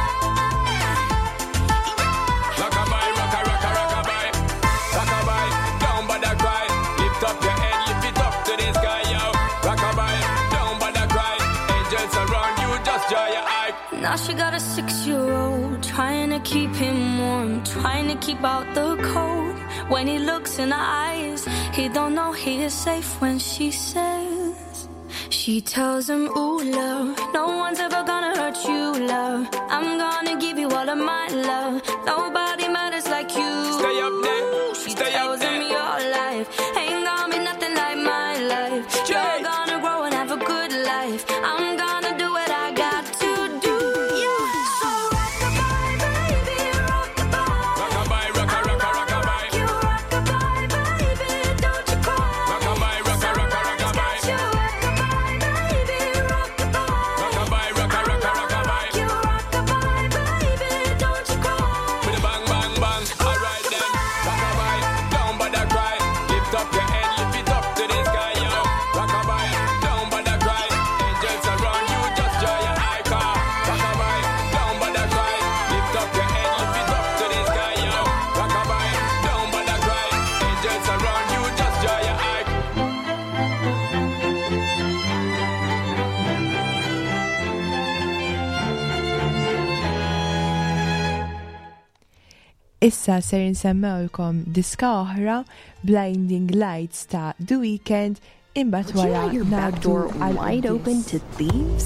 Rock-a-bye, rocka, rocka, rock-a-bye. Rock-a-bye, down by the cry. Lift up your head, lift it up to the sky, yo. Rock-a-bye, down by the cry. Angels around you, just draw your eye. Now she got a six-year-old, trying to keep him warm, trying to keep out the cold. When he looks in her eyes, he don't know he is safe when she says, she tells him, ooh, love, no one's ever gonna hurt you, love. I'm gonna give you all of my love. Nobody matters like you. Stay up there, She stay up tells him there. your life ain't gonna be nothing like my life. You're gonna grow and have a good life. I'm gonna do what I got to do. So rock-a-bye, baby, rock-a-bye. Rock-a-bye, rocka, rocka, rock-a-bye. You rock-a-bye, baby, don't you cry. Rock-a-bye, rocka, rocka, rock-a-bye. You rock-a-bye, baby, rock-a-bye. Rock-a-bye, rocka, rocka, rock-a-bye. You rock-a-bye, baby, don't you cry. With a bang, bang, bang. Alright then. Rock-a-bye, down by the cry. Lift up your head, lift it up to the sky, yo. Rock-a-bye, down by the cry. Angels around you, just draw your eye car. Rock-a-bye, down by the cry. Lift up your head, lift it up to the sky, yo. Rock-a-bye, down by the cry. Angels around you, just draw your eye. Issa ser nsemmewlkom diska oħra Blinding Lights ta' The Weeknd imbagħad Would you wara let your back ngħaddu door għal wide Otis. open to thieves?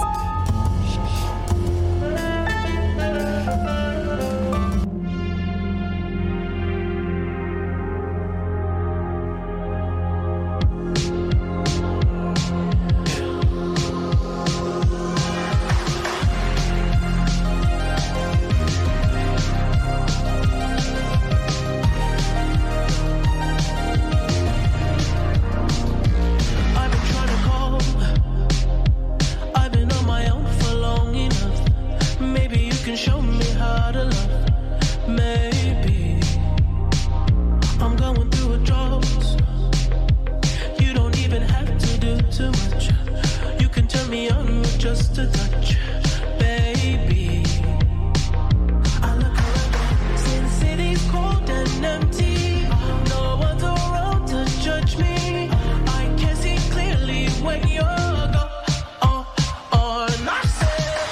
I've been trying to call. I've been on my own for long enough. Maybe you can show me how to love. Maybe I'm going through a drought. You don't even have to do too much. You can turn me on with just a touch, baby. I look around, see the city's cold and empty. No one's around to judge me. I can see clearly when you're gone. Oh, oh, and I said,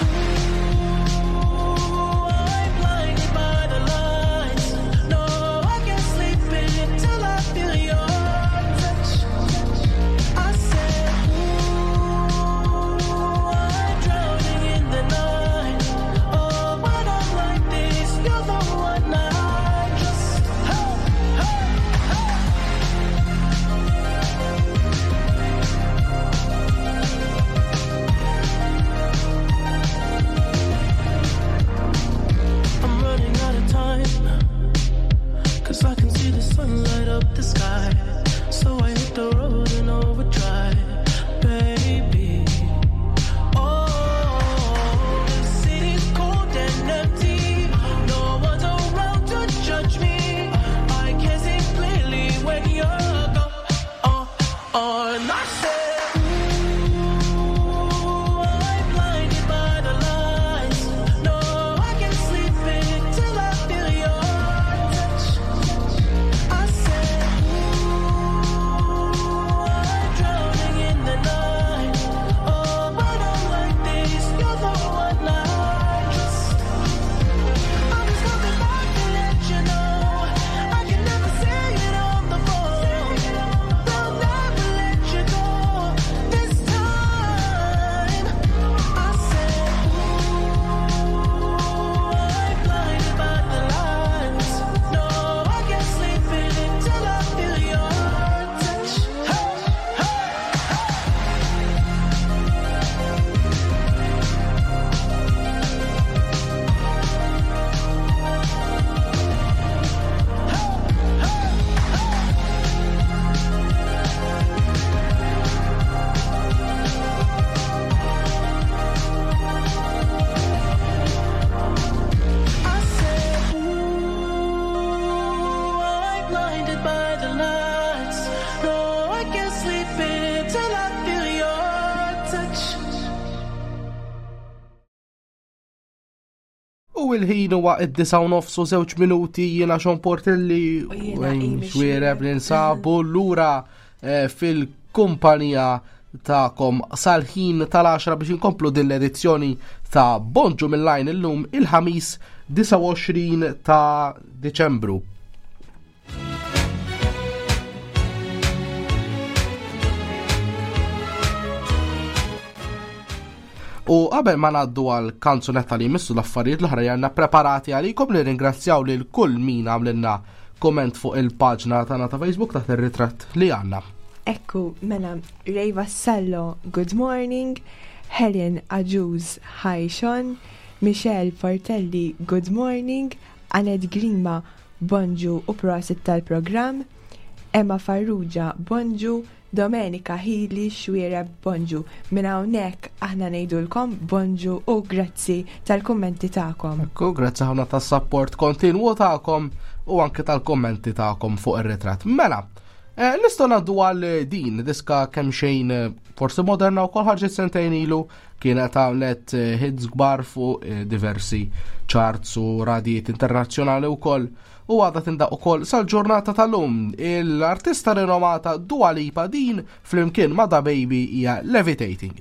ooh, I'm blinded by the lights. No, I can't sleep until I feel your touch. I said, ooh, I'm drowning can't sleep until I feel your touch. U il-ħin huwa id-disa u nofs u żewġ minuti jiena Xon Portelli U jiena Amy xwiereb li nsabu lura eh, fil-kumpanija ta'kom sal-ħin tal-għaxra biex inkomplu din l-edizzjoni ta' Bonġu mill-lajn illum il-ħamis disa' u għoxrin ta' Deċembru. U qabel ma ngħaddu għal kanzunetta li jmissu l-affarijiet l-oħra janna preparati għalikom li ringrazzjaw lil kull min għamlilna komment fuq il-paġna tagħna ta' Facebook taħt ir-ritratt li għandna. Ekku, mela, Ray Vassallo, good morning, Helen Ajuz, hi Sean, Michelle Portelli, good morning, Annette Grima, bonġu u prosit tal-program, Emma Farrugia, bonġu, Domenica Healy, xwiera bonġu. Min hawnhekk aħna ngħidulkom bonġu u grazzi tal-kummenti tagħkom. Ekku, grazzi ħafna tas-support kontinwu tagħkom u anke tal-kummenti tagħkom fuq ir-ritratt. Mela, Eh, Nistgħu ngħaddu għal din diska kemm xejn forsi moderna u kol ħarġet sentejn ilu kienet għamlet hits kbar fuq diversi charts u radijiet internazzjonali wkoll u għadha tindaq ukoll sal-ġurnata tal-lum. Il-artista rinomata Dua Lipa din flimkien ma' Da Baby hija Levitating.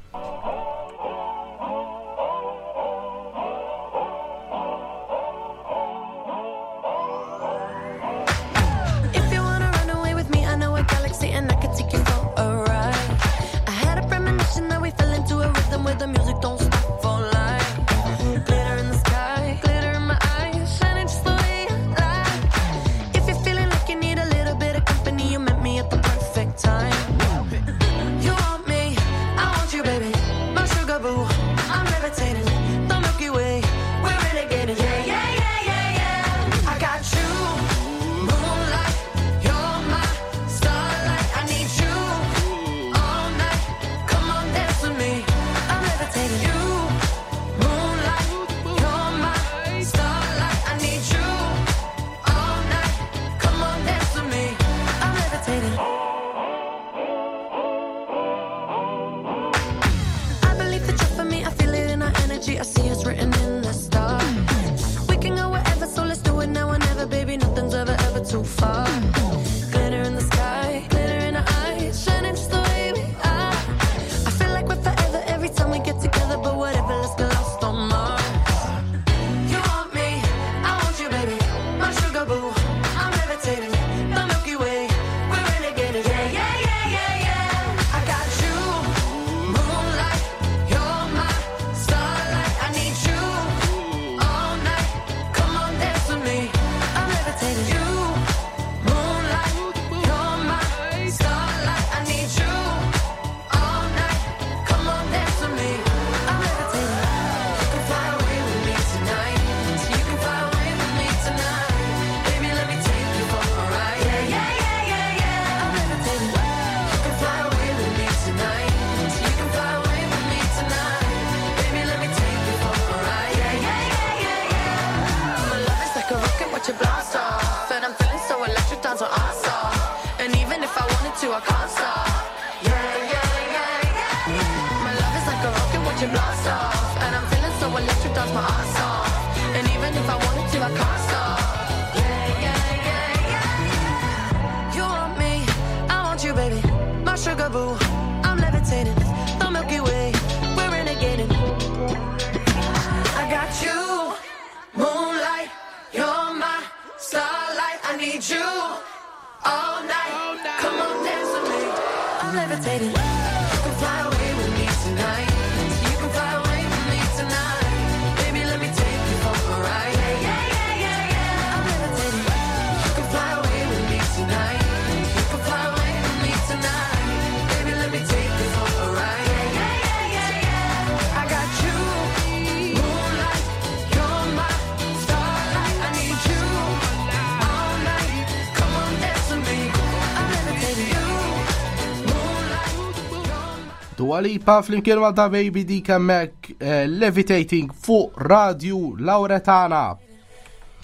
Dua Lipa flimkien ma' Da Baby dik hemmhekk eh, Levitating fuq Radio Lauretana.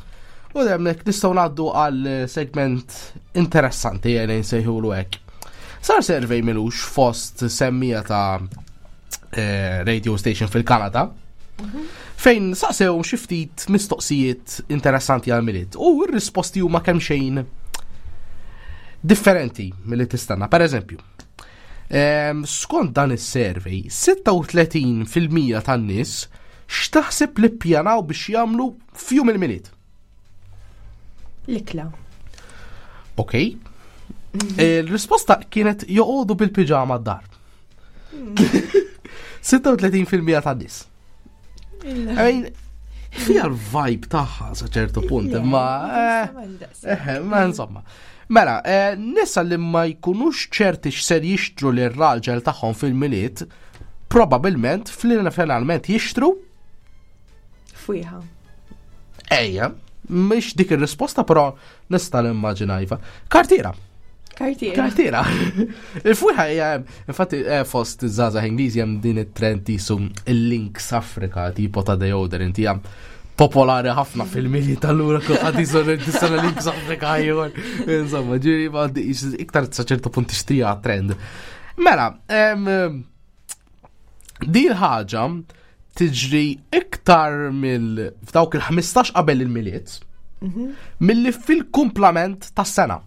U hemmhekk nistgħu ngħaddu għal segment interessanti jena nsejħulu hekk. Sar survey milux fost semmija ta' eh, radio station fil-Kanada, fejn saqsew xi ftit mistoqsijiet interessanti għal-miliet. U r-risposti huma kemm xejn differenti milli tistanna. Per eżempju, ehm, skont dan is-survey, sitta u tletin fil-mija tan-nies x'taħseb li ppjanaw biex jagħmlu f'jum il-miliet. L-ikla. Ok. Il-risposta kienet joqogħdu bil-piġama d-dar. sitta u tletin fil-mija tan-nies. I mean, fija l-vibe taħħa sa ċertu punt, ma eh, ma insomma. Mela, eh, nisa li ma jkunux ċerti x'ser jixtru li r-raġel tagħhom fil-miliet, probabilment finalment jixtru Fwiħa. Ejja, mhix dik ir-risposta, però nista' nimmaġinajva. Kartiera. Kartiera. Kartiera. Il-fwiħa hija, infatti fost iż-żgħażagħ Ingliżi hemm din it-trend isu il-Lynx Africa tipo ta' deodorant hija popolari ħafna fil-miliet allura kulħadd isor tisana Lynx Africa ieħor. Insomma, ġieri għaddi iktar sa ċertu punt tixtrija trend. Mela, din ħaġa tiġri iktar mill f'dawk il-ħmistax qabel il-miliet milli fil-kumplament tas-sena.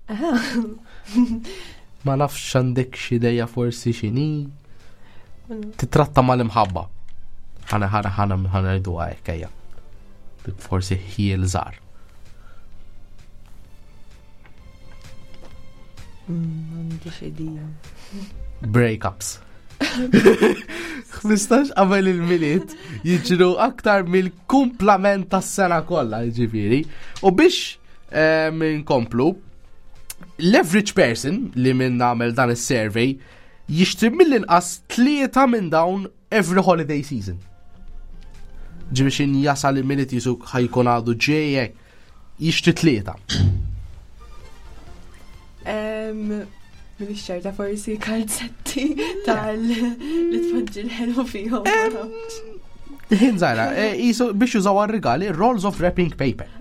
Ma nafx għandek xi idea forsi x'inhi titratta mal-imħabba. Ħana ħana ħana ħana ngħidu hekk ejja. Forsi ħiel żgħar. M'għandix idea. Breakups. ħmistax qabel il-miliet jiġru aktar mill-kumplament tas-sena kollha jiġifieri. U biex inkomplu, l-average person li minn nagħmel dan is-survey jixtri mill-inqas tlieta minn dawn every holiday season. Ġibi xin jasal il-miliet jisu ħajkun għadu ġejjek jixtri tlieta. Minix ċerta forsi kalzetti tal-li tfadġi l-ħelu fihom. Hinżara, jisu biex jużaw għal-regali rolls of wrapping paper.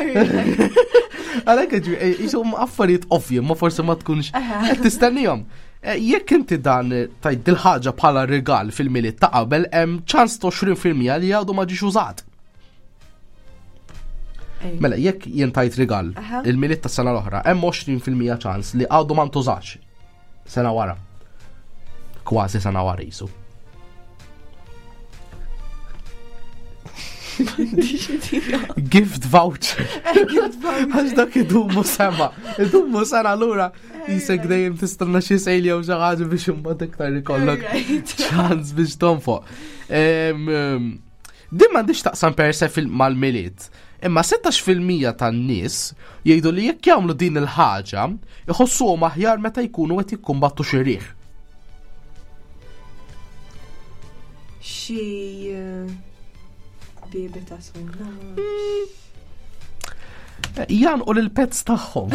Għalek jisu affarijiet ovvju, ma forsi ma tkunx tistennijom. Jekk inti dan tajt dil-ħaġa bħala regal fil-miliet ta' qabel, hemm ċans ta' għoxrin fil-mija li għadu ma ġiex użat. Mela, jekk jien tajt regal il-miliet ta' sena l-oħra, hemm għoxrin fil-mija ċans li għadu ma ntużax sena wara. Kważi sena wara jisu. Gift voucher. Gift voucher. Għax dak idumu sema. Idumu sena l-ura. Jisek dejjem tistanna xi sejli jew xi ħaġa biex imbagħad iktar ikollok ċans biex tonfoq. Din m'għandix taqsam per se mal-miliet. Imma setax fil-mija tan-nies jgħidu li jekk jagħmlu din il-ħaġa iħossuhom aħjar meta jkunu qed jikkumbattu xi riħ. Xi bibi ta' sunna. Janqu l-pets tagħhom.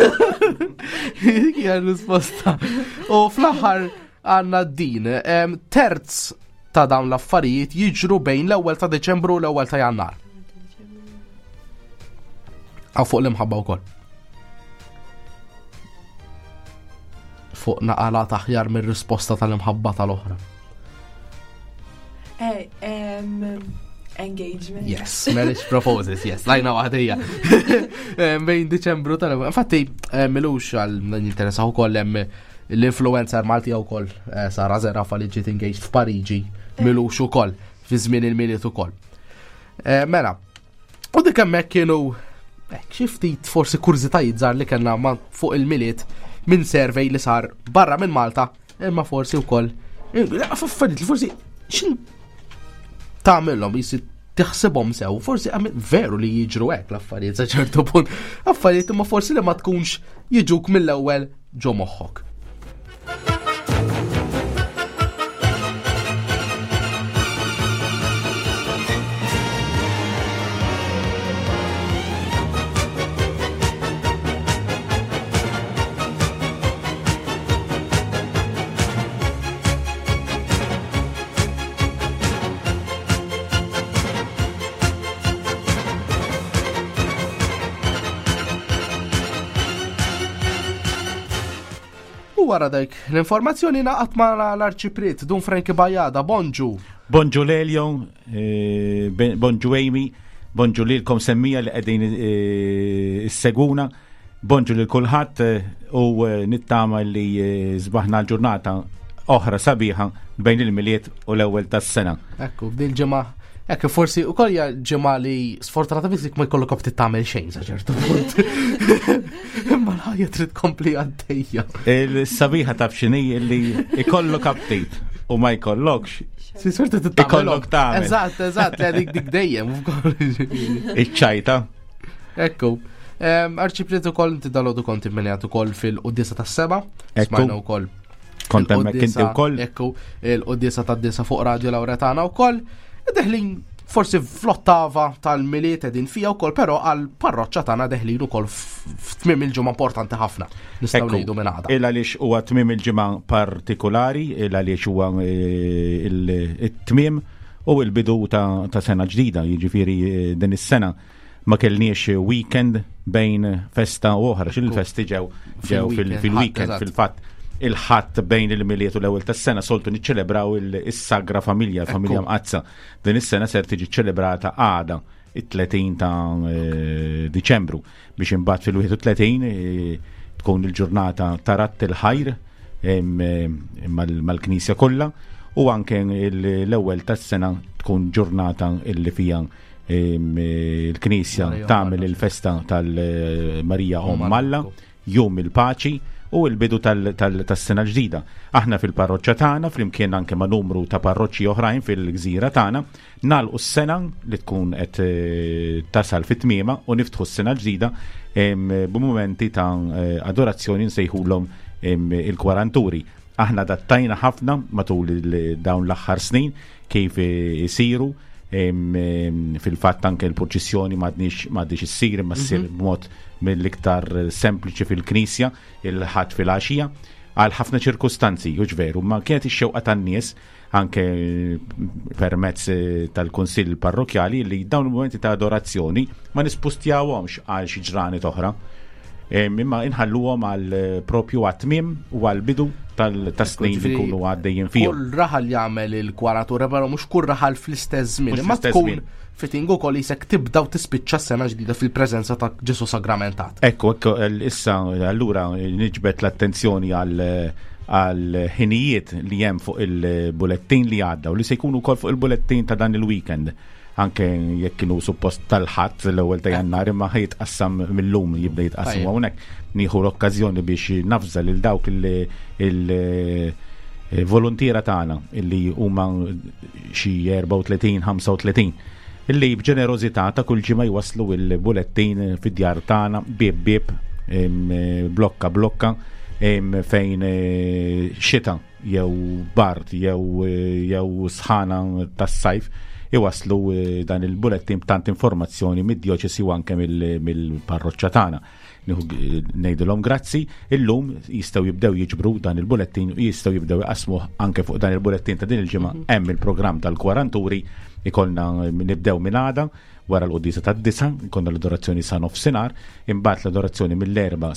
Hija risposta. U fl-aħħar għandna din terz ta' dawn l-affarijiet jiġru bejn l-ewwel ta' Deċembru u l-ewwel ta' Jannar. Għaw fuq l-imħabba wkoll. Fuq naqala taħjar mir-risposta tal-imħabba tal-oħra. Engagement. Yes, marriage proposes, yes. Lajna waħdija. Bejn Deċembru tal Infatti, milux għal n-interessaw wkoll hemm l-influencer Malti wkoll Sara Zerafa li ġiet engaged f'Pariġi, milux ukoll fi żmien il-miliet ukoll. Mela, u dik hemmhekk kienu xi ftit forsi kurzitajiet żgħar li kellna fuq il-miliet minn survey li sar barra minn Malta, imma forsi wkoll affarijiet li forsi x'in tagħmilhom jisi tiħsibhom sew, forsi veru li jiġru hekk l-affarijiet sa ċertu punt, affarijiet imma forsi li ma tkunx jiġuk mill-ewwel ġo moħħok. U wara dik l-informazzjoni naqat ma l-arċipret Dun Frankie Bajada, bonġu. Bonġu Lelio, eh, ben- bonġu Amy, bonġu lilkom semmija li qegħdin eh, is-seguna, bonġu lil kulħadd eh, u eh, nittama li eh, sbaħna l-ġurnata oħra sabiħa bejn il-miliet u l-ewwel tas-sena. Ekku, b'dil ġimgħa, ekku forsi ukoll hija ġimgħa li sfortunatament ma jkollok optit tagħmel xejn sa ċertu punt. Imma l-ħajja trid tkompli għaddejja. Il-sabiħa taf x'inhi li ikollok update u ma jkollokx. Si sorta Ikollok tagħmel. Eżatt, eżatt, li dik dik dejjem. Iċ-ċajta. Ekku. Arċipret ukoll inti dalodu kont immenjat ukoll fil-Qudiesa tas-seba. Ekku. Smajna wkoll. Kont hemmhekk inti wkoll. Ekku, il-Qudiesa tad-disa fuq Radio Lawretana wkoll. Deħlin forsi fl-ottava tal-miliet edin fija wkoll, però għal parroċċa tagħna deħlin ukoll f'tmiem il-ġimgħa importanti ħafna. Nistgħu ngħidu minn għada. Il għaliex huwa tmiem il-ġimgħa partikolari, il għaliex huwa eh, il-tmiem u l-bidu ta' ta' sena ġdida, jiġifieri eh, din is-sena ma kellniex weekend bejn festa u oħra, x'il-festi ġew ġew fil- fil-weekend Eżatt. fil-fatt il-ħadd bejn il-miliet u l-ewwel tas-sena soltu niċċelebraw is-sagra familja, familja mqazza. Din is-sena ser tiġi ċċelebrata għada it-tletin ta' eh, Diċembru biex imbagħad fil-wieħed u tletin eh, tkun il-ġurnata ta' Ratt il-Ħajr em, em, mal- mal-Knisja kollha u anke il- l-ewwel tas-sena tkun ġurnata illi fija em, eh, il-Knisja Marija tagħmel Omalla. il-festa tal-Marija Omalla. Omalla, jum il-paċi u l-bidu tal- tal- tas-sena ġdida. Aħna fil-parroċċa tagħna flimkien anke ma' numru ta' parroċċi oħrajn fil-gżira tagħna nagħlqu s-sena li tkun qed eh, tasal fit-tmiema u niftħu s-sena ġdida em, b'mumenti ta' eh, adorazzjoni nsejħulhom em, il-kwaranturi. Aħna dattajna ħafna matul il- dawn l-aħħar snin kif eh, isiru em, em, fil-fatt anke l-proċessjoni m'għadniex m'għadix issir imma ssir b'mod mill-iktar sempliċi fil-Knisja il-ħadd fil-għaxija għal ħafna ċirkustanzi, jux veru, ma kienet ix-xewqa tan-nies anke permezz eh, tal-Kunsill Parrokjali li dawn il-momenti ta' adorazzjoni ma nispustjawhomx għal xi ġranet oħra. Em, imma inħalluhom għal eh, propju għat-tmiem u għal bidu tal-snin li Ġifieri, jkunu għaddejjin fihom. Kull raħal jagħmel il-kwaratura, però mhux kull raħal fl-istess żmien. Mhux Imma fl-istess tkun żmien. fitting ukoll isek tibda u tispiċċa s-sena ġdida fil-preżenza ta' Ġesu sagramentat. Ekku, ekku, l- issa allura niġbet l-attenzjoni għal għal ħinijiet li hemm fuq il-bulettin li għadda u li se jkunu wkoll fuq il-bulettin ta' dan il-weekend. Anke jekk kienu suppost tal-ħadd l-ewwel ta' Jannar imma ħajtqassam mill-lum jibda jitqassam Tajjeb. hawnhekk nieħu l-okkażjoni biex nafża lil dawk il- il- volontiera tagħna illi huma xi erba' u tletin ħamsa u tletin illi b'ġenerożità ta' kull ġimgħa jwaslu il-bulettin fid-djar tagħna bieb bieb em, blokka blokka em, fejn eh, xita jew bart jew eh, jew sħana tas-sajf iwaslu eh, dan il-bulettin b'tant informazzjoni mid-djoċesi u anke mill- mill-parroċċa tagħna. Nejdilhom grazzi, illum jistgħu jibdew jiġbru dan il-bulettin u jistgħu jibdew jqasmuh anke fuq dan il-bulettin ta' din il-ġimgħa hemm il-programm tal-kwaranturi ikollna nibdew minn għada wara l-Qudiesa tad-disa, ikollna l-adorazzjoni sa nofsinhar, imbagħad l-adorazzjoni mill-erba'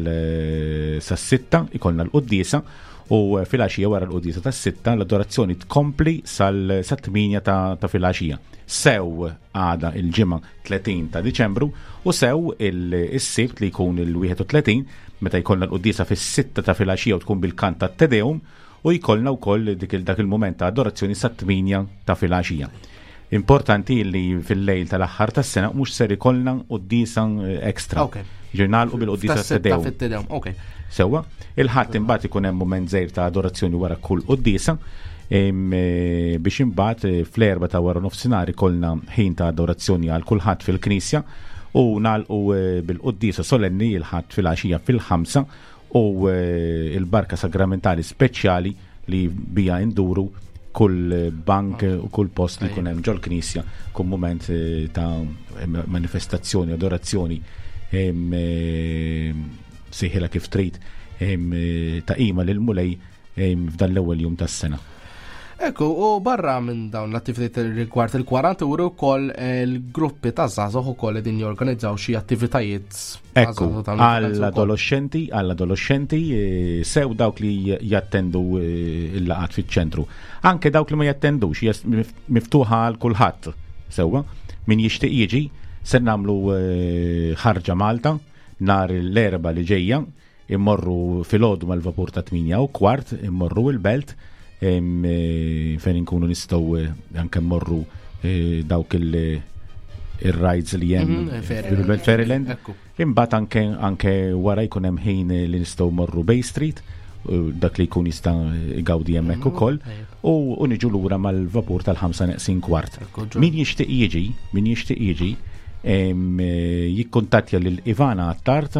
sal- sas-sitta ikollna l-Qudiesa u fil-għaxija wara l-Qudiesa tas-sitta l-adorazzjoni tkompli sal-tminja ta' ta' fil-għaxija. Sew għada il-ġimgħa tletin ta' Diċembru u sew il-sibt li jkun il-wieħed u tletin meta jkollna l-Qudiesa fis-sitta ta' fil-għaxija u tkun bil-kant tat-Tedeum u jkollna wkoll dik dak il-mument ta' adorazzjoni sat-tminja ta' fil-għaxija. Importanti li fil-lejl tal-aħħar tas-sena mhux ser ikollna Qudiesa ekstra. Okay. Ġurnal u bil-Qudiesa Tas-sitta tat-Tedeum. fit-Tedeum, okay. Sewa, il-ħadd imbagħad ikun hemm mument żgħir ta' adorazzjoni wara kull Qudiesa em, eh, biex imbagħad eh, fl-erba' ta' wara nofsinhar ikollna ħin ta' adorazzjoni għal kulħadd fil-Knisja u nagħlqu eh, bil-Qudiesa solenni il-ħadd fil-għaxija fil-ħamsa u eh, il-barka sagramentali speċjali li bija induru kull bank u kull post li jkun hemm ġol Knisja kun mument eh, ta' manifestazzjoni, adorazzjoni em, eh, siħila kif trid em, ta' ima lil mulej em, f'dan l-ewwel jum tas-sena. Ekku, u barra minn dawn l-attivitajiet rigward il-kwaranta uru wkoll il-gruppi ta' żgħażagħ ukoll qegħdin jorganizzaw xi attivitajiet. Ekku, għall-adolescenti, għall-adolescenti eh, sew dawk li jattendu eh, il-laqat fiċ-ċentru. Anke dawk li ma jattendux jes- mif- miftuħa għal kulħadd. Sewwa, min jixtieq jiġi se nagħmlu eh, ħarġa Malta nar l-erba li ġejja, immorru fil-għodu mal-vapur ta' tminja u kwart, immorru il-belt em, eh, fejn inkunu nistgħu eh, anke mmorru eh, dawk il- il-rides li jem Mhm, Fairyland. fil-belt Fairyland. Ekku. Imbagħad anke anke wara jkun hemm ħin li nistgħu morru Bay Street, u dak li jkun jista' gawdi hemmhekk ukoll, u u niġu lura mal-vapur tal-ħamsa neqsin kwart. ġu. Min jixtieq jiġi, min jixtieq jiġi, em, eh, jikkuntattja lil Ivana Attart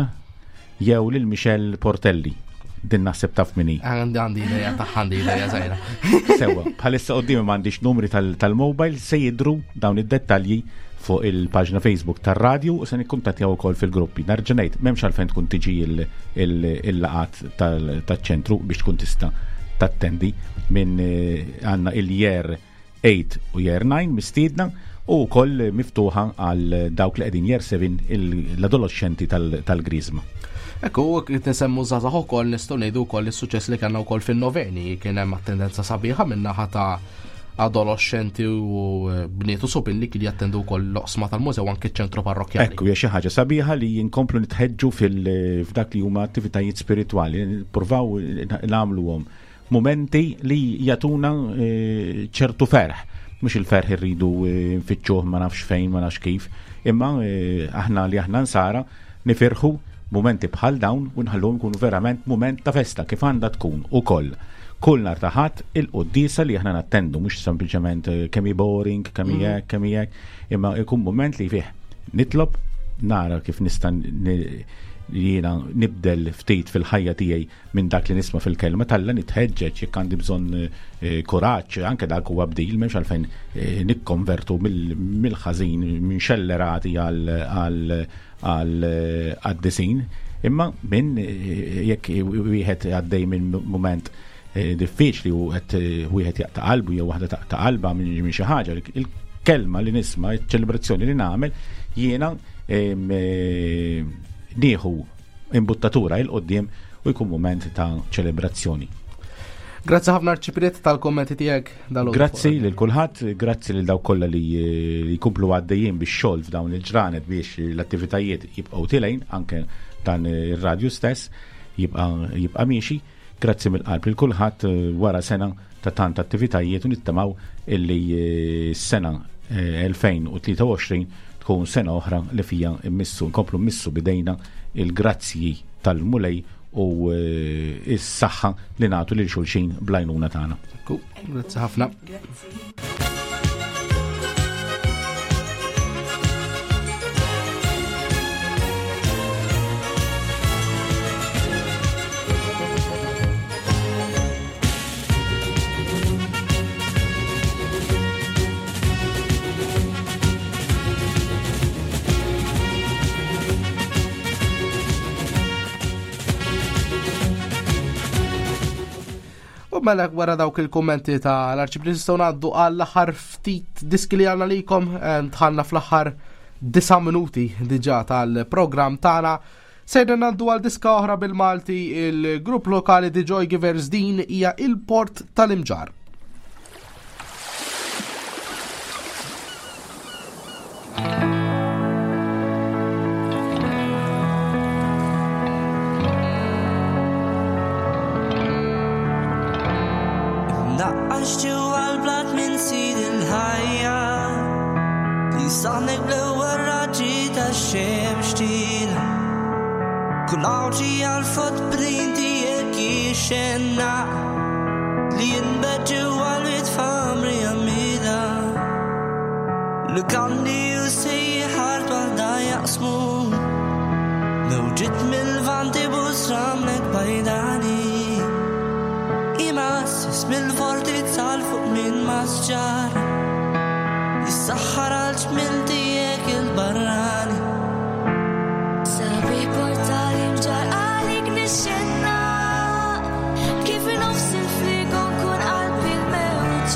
jew lil Michel Portelli. Din naħseb taf minni. Għandi għandi ideja ta' għandi ideja żgħira. Sewa, bħalissa qoddimi m'għandix numri tal- tal-mobile se jidru dawn id-dettalji fuq il-paġna Facebook tar-radju u se nikkuntattjaw ukoll fil-gruppi. Nerġa' ngħid m'hemmx għalfejn tkun tiġi il- il- il-laqat tal- taċ-ċentru biex tkun tista' tattendi minn eh, għandna il-year eight u year nine mistiedna u wkoll miftuħa għal dawk li qegħdin year seven il- l-adolescenti tal- tal-Grizma. Ekku, u kif nisemmu żgħażagħ ukoll nistgħu ngħidu wkoll is-suċċess li kellna wkoll fin-noveni kien hemm attendenza sabiħa min-naħa ta' adolescenti u eh, bniet u subin li kien jattendu wkoll l-oqsma tal-mużew anke ċ-ċentru parrokjali. Ekku, hija xi ħaġa sabiħa li jinkomplu nitħeġġu fil- f'dak li huma attivitajiet spiritwali, nippruvaw nagħmluhom momenti li jagħtuna eh, ċertu ferħ. Mhux il-ferħ irridu eh, nfittxuh ma nafx fejn, ma nafx kif, imma eh, aħna li aħna nsara nifirħu momenti bħal dawn u nħallhom ikunu verament moment ta' festa kif għandha tkun ukoll. Kull nar ta' ħadd il-qoddisa li aħna nattendu mhux sempliċement eh, kemm hi boring, kemm hi hekk, kemm hi hekk, imma jkun moment li fih nitlob nara kif nista' ni- jiena nibdel ftit fil-ħajja tiegħi minn dak li nisma' fil-kelma talla nitħeġġeġ jekk għandi bżonn eh, kuraġġ, anke dak huwa bdil m'hemmx għalfejn eh, nikkonvertu mill- mill-ħażin minn xellerati għal għal għal għad-disin, imma minn eh, jekk wieħed għaddej minn mument eh, diffiċli u qed eh, wieħed jaqta' qalbu jew waħda taqta' qalba minn minn xi ħaġa, il-kelma li nisma' iċ-ċelebrazzjoni li nagħmel jiena em, eh, nieħu imbuttatura il qoddim u jkun moment ta' ċelebrazzjoni. Grazzi ħafna Arċipriet tal-kommenti tiegħek dal Grazzi lil kulħadd, grazzi lil dawk kollha li li jkomplu għaddejjin bix-xogħol f'dawn il-ġranet biex l-attivitajiet jibqgħu tilejn anke dan ir-radju stess jibqa' jibqa' miexi. Grazzi mill-qalb lil kulħadd wara sena ta' tant attivitajiet u nittamaw illi s-sena elfejn u tlieta u għoxrin tkun sena oħra li fija immissu nkomplu mmissu bidejna il-grazzji tal-mulej u eh, is-saħħa li nagħtu lil xulxin blajnuna tagħna. Grazzi ħafna. U mela wara dawk il-kommenti ta' l-Arċipriet nistgħu ngħaddu għall-aħħar ftit diski li għandna likom, eh, dħalna fl-aħħar disa' minuti diġà tal-programm tagħna. Sejna ngħaddu għal diska oħra bil-Malti, il-grupp lokali The Joy Givers din hija il-Port tal-Imġar. Naqqax ġewwa l-blat minn sid il-ħajja li saħnek bl-ewwel raġġi tax-xemx ġdida. Kull awġi għall-footprint tiegħek jixxenna li jinbed ġewwa l-wied f'amri għamila. L-kandi u sejħart waħda jaqsmu mewġiet mill-vanti busramnek bajdani. Imas mill-forti tsal fuq minn masġar jissaħħar għal-ġmil tijek il-barrani. Sabi portal imġar għalik nixxenna kif nofs il-frigo nkun qalbi l-mewġ